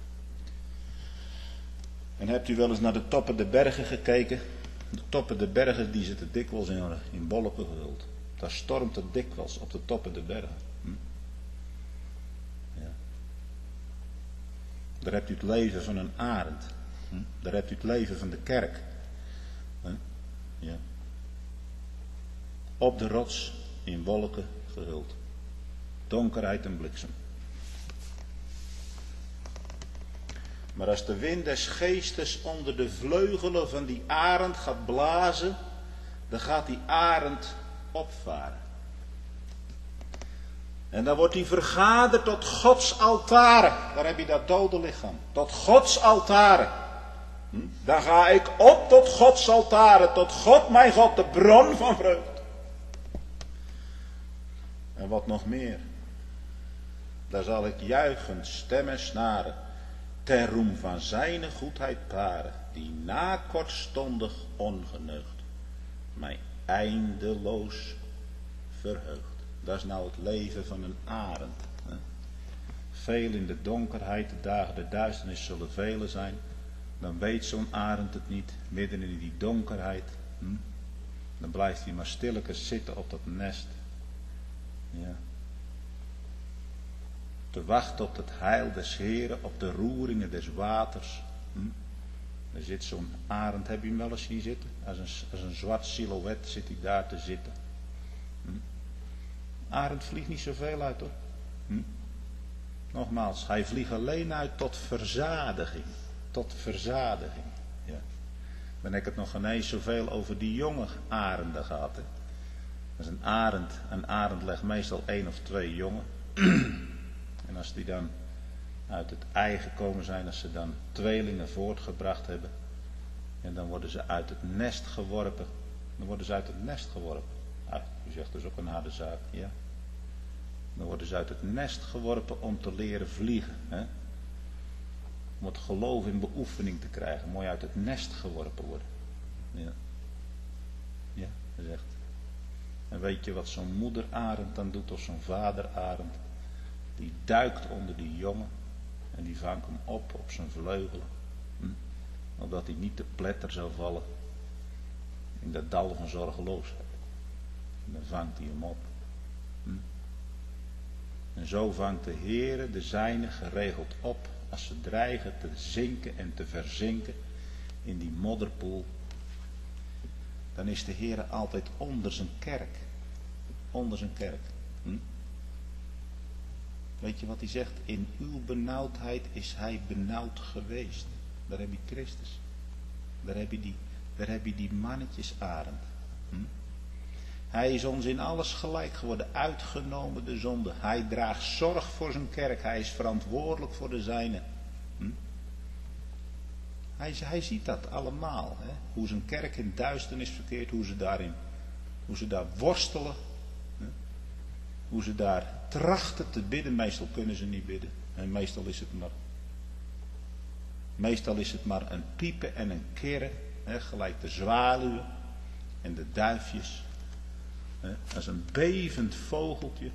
En hebt u wel eens naar de toppen der bergen gekeken? De toppen der bergen die zitten dikwijls in wolken gehuld. Daar stormt het dikwijls op de toppen der bergen. Ja. Daar hebt u het leven van een arend. Daar hebt u het leven van de kerk. Ja. Op de rots, in wolken gehuld. Donkerheid en bliksem. Maar als de wind des geestes onder de vleugelen van die arend gaat blazen, dan gaat die arend opvaren. En dan wordt hij vergaderd tot Gods altaren. Daar heb je dat dode lichaam. Tot Gods altaren. Dan ga ik op tot Gods altaren. Tot God, mijn God, de bron van vreugde. En wat nog meer. Daar zal ik juichend stemmen snaren. Ter roem van zijne goedheid paren. Die na kortstondig ongeneugd mij eindeloos verheugt. Dat is nou het leven van een arend. Veel in de donkerheid, de dagen der duisternis zullen velen zijn. Dan weet zo'n arend het niet, midden in die donkerheid. Dan blijft hij maar stilletjes zitten op dat nest. Ja. Te wachten op het heil des Heren, op de roeringen des waters. Er zit zo'n arend, heb je hem wel eens zien zitten? Als een zwart silhouet zit hij daar te zitten. Arend vliegt niet zoveel uit hoor. Nogmaals, hij vliegt alleen uit tot verzadiging. Tot verzadiging. Ja. Dan heb ik het nog ineens zoveel over die jonge arenden gehad. Hè. Dat is een arend legt meestal 1 of 2 jongen. En als die dan uit het ei gekomen zijn, als ze dan tweelingen voortgebracht hebben. En dan worden ze uit het nest geworpen. U zegt dus ook een harde zaak, ja. Dan worden ze uit het nest geworpen om te leren vliegen. Hè? Om het geloof in beoefening te krijgen. Mooi uit het nest geworpen worden. Ja. Ja, dat is echt. En weet je wat zo'n moederarend dan doet of zo'n vaderarend? Die duikt onder die jongen. En die vangt hem op zijn vleugelen. Opdat hij niet te pletter zou vallen. In dat dal van zorgeloosheid. En dan vangt hij hem op. En zo vangt de Heere de zijnen geregeld op als ze dreigen te zinken en te verzinken in die modderpoel. Dan is de Heere altijd onder zijn kerk. Onder zijn kerk. Weet je wat hij zegt? In uw benauwdheid is hij benauwd geweest. Daar heb je Christus. Daar heb je die mannetjesarend. Hij is ons in alles gelijk geworden, uitgenomen de zonde. Hij draagt zorg voor zijn kerk, hij is verantwoordelijk voor de zijnen. Hij ziet dat allemaal, hè? Hoe zijn kerk in duisternis verkeert, hoe ze daar worstelen, hè? Hoe ze daar trachten te bidden. Meestal kunnen ze niet bidden en meestal is het maar Meestal is het maar een piepen en een kirren, gelijk de zwaluwen en de duifjes. Als een bevend vogeltje.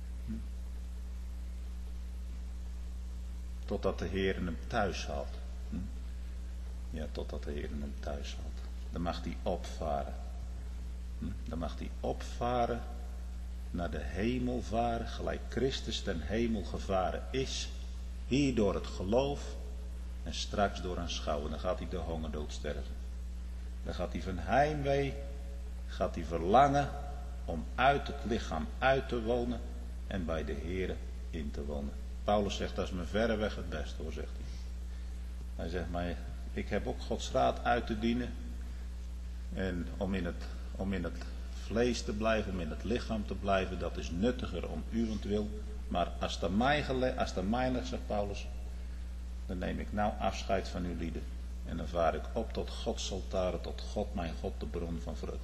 Totdat de Heer hem thuis haalt. Ja, totdat de Heer hem thuis haalt. Dan mag hij opvaren. Dan mag hij opvaren, naar de hemel varen, gelijk Christus ten hemel gevaren is. Hier door het geloof en straks door aanschouwen. Dan gaat hij de hongerdood sterven. Dan gaat hij van heimwee, gaat hij verlangen om uit het lichaam uit te wonen en bij de Heere in te wonen. Paulus zegt, dat is me verreweg het beste hoor, zegt hij. Hij zegt, maar ik heb ook Gods raad uit te dienen. En om in het vlees te blijven, om in het lichaam te blijven, dat is nuttiger om uwentwil. Maar als dat mij ligt, zegt Paulus, dan neem ik nou afscheid van uw lieden. En dan vaar ik op tot Gods altaren, tot God, mijn God, de bron van vreugde.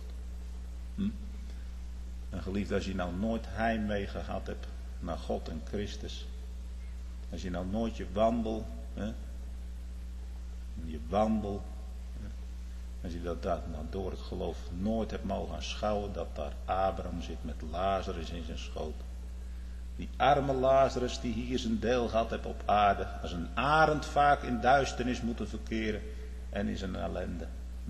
En geliefd, als je nou nooit heimwee gehad hebt naar God en Christus. Als je nou nooit je wandel, als je dat nou door het geloof nooit hebt mogen aanschouwen, dat daar Abraham zit met Lazarus in zijn schoot. Die arme Lazarus die hier zijn deel gehad heeft op aarde, als een arend vaak in duisternis moeten verkeren en in zijn ellende.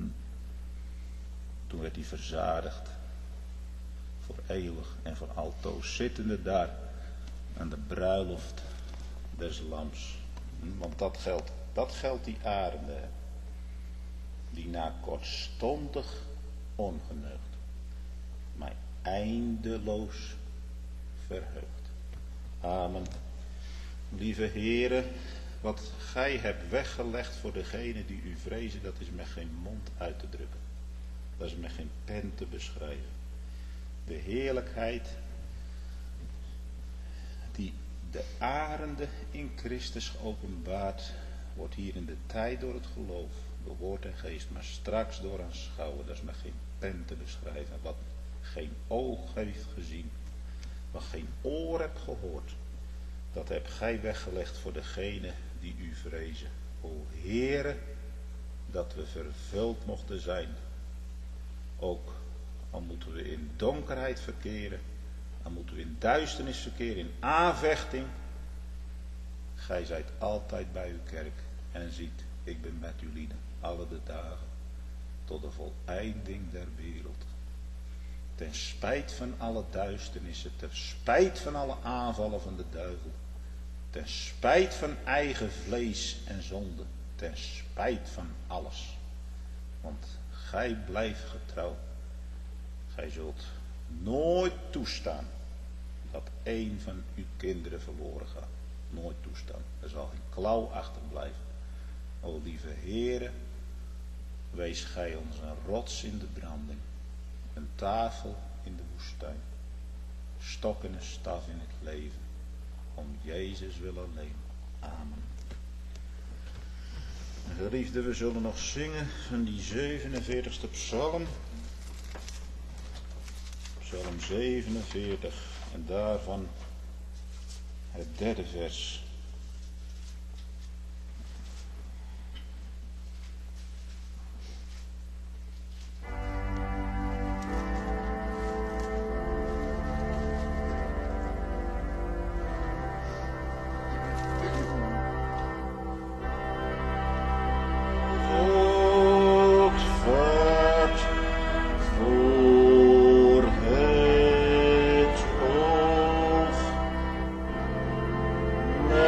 Toen werd hij verzadigd, voor eeuwig en voor altoos, zittende daar aan de bruiloft des lams. Want dat geldt die arenden, die na kortstondig ongeneugd, maar eindeloos verheugd. Amen. Lieve Heere, wat gij hebt weggelegd voor degenen die u vrezen, dat is met geen mond uit te drukken. Dat is met geen pen te beschrijven. De heerlijkheid die de arenden in Christus geopenbaard wordt hier in de tijd door het geloof, door woord en geest, maar straks door aanschouwen. Dat is met geen pen te beschrijven. Wat geen oog heeft gezien, wat geen oor hebt gehoord, dat hebt gij weggelegd voor degenen die u vrezen. O Heere, dat we vervuld mochten zijn. Ook al moeten we in donkerheid verkeren, al moeten we in duisternis verkeren, in aanvechting. Gij zijt altijd bij uw kerk en ziet, ik ben met uw lieden alle de dagen tot de voleinding der wereld. Ten spijt van alle duisternissen, ten spijt van alle aanvallen van de duivel, ten spijt van eigen vlees en zonde, ten spijt van alles. Want gij blijft getrouw. Gij zult nooit toestaan dat een van uw kinderen verloren gaat. Nooit toestaan. Er zal geen klauw achterblijven. O lieve Heere, wees gij ons een rots in de branding, een tafel in de woestijn, stok en een staf in het leven, om Jezus wil alleen. Amen. Geliefde, we zullen nog zingen van die 47ste psalm. Psalm 47 en daarvan het 3e vers. Nee.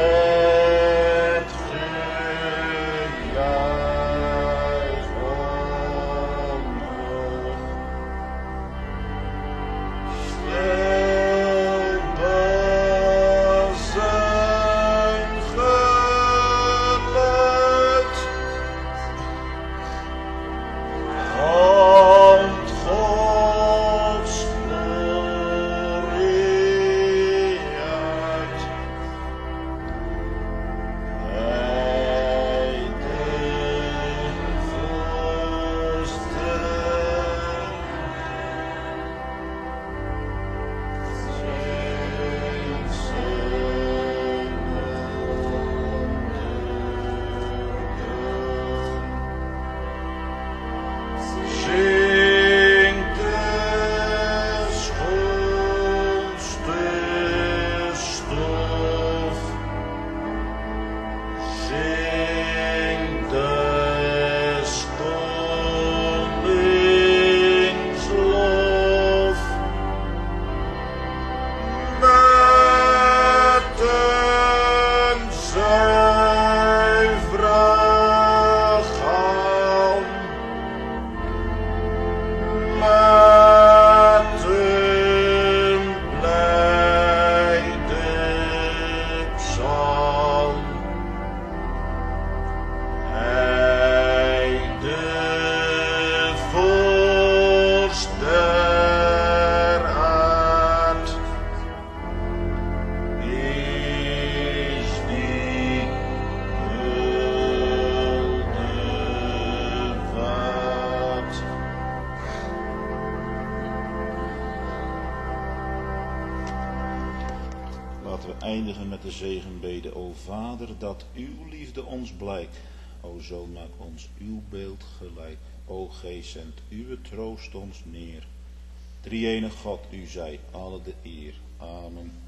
we eindigen met de zegenbede. O Vader, dat uw liefde ons blijkt. O Zoon, maak ons uw beeld gelijk. O Geest, zend uw troost ons neer. Drie-enige God, u zij alle de eer. Amen.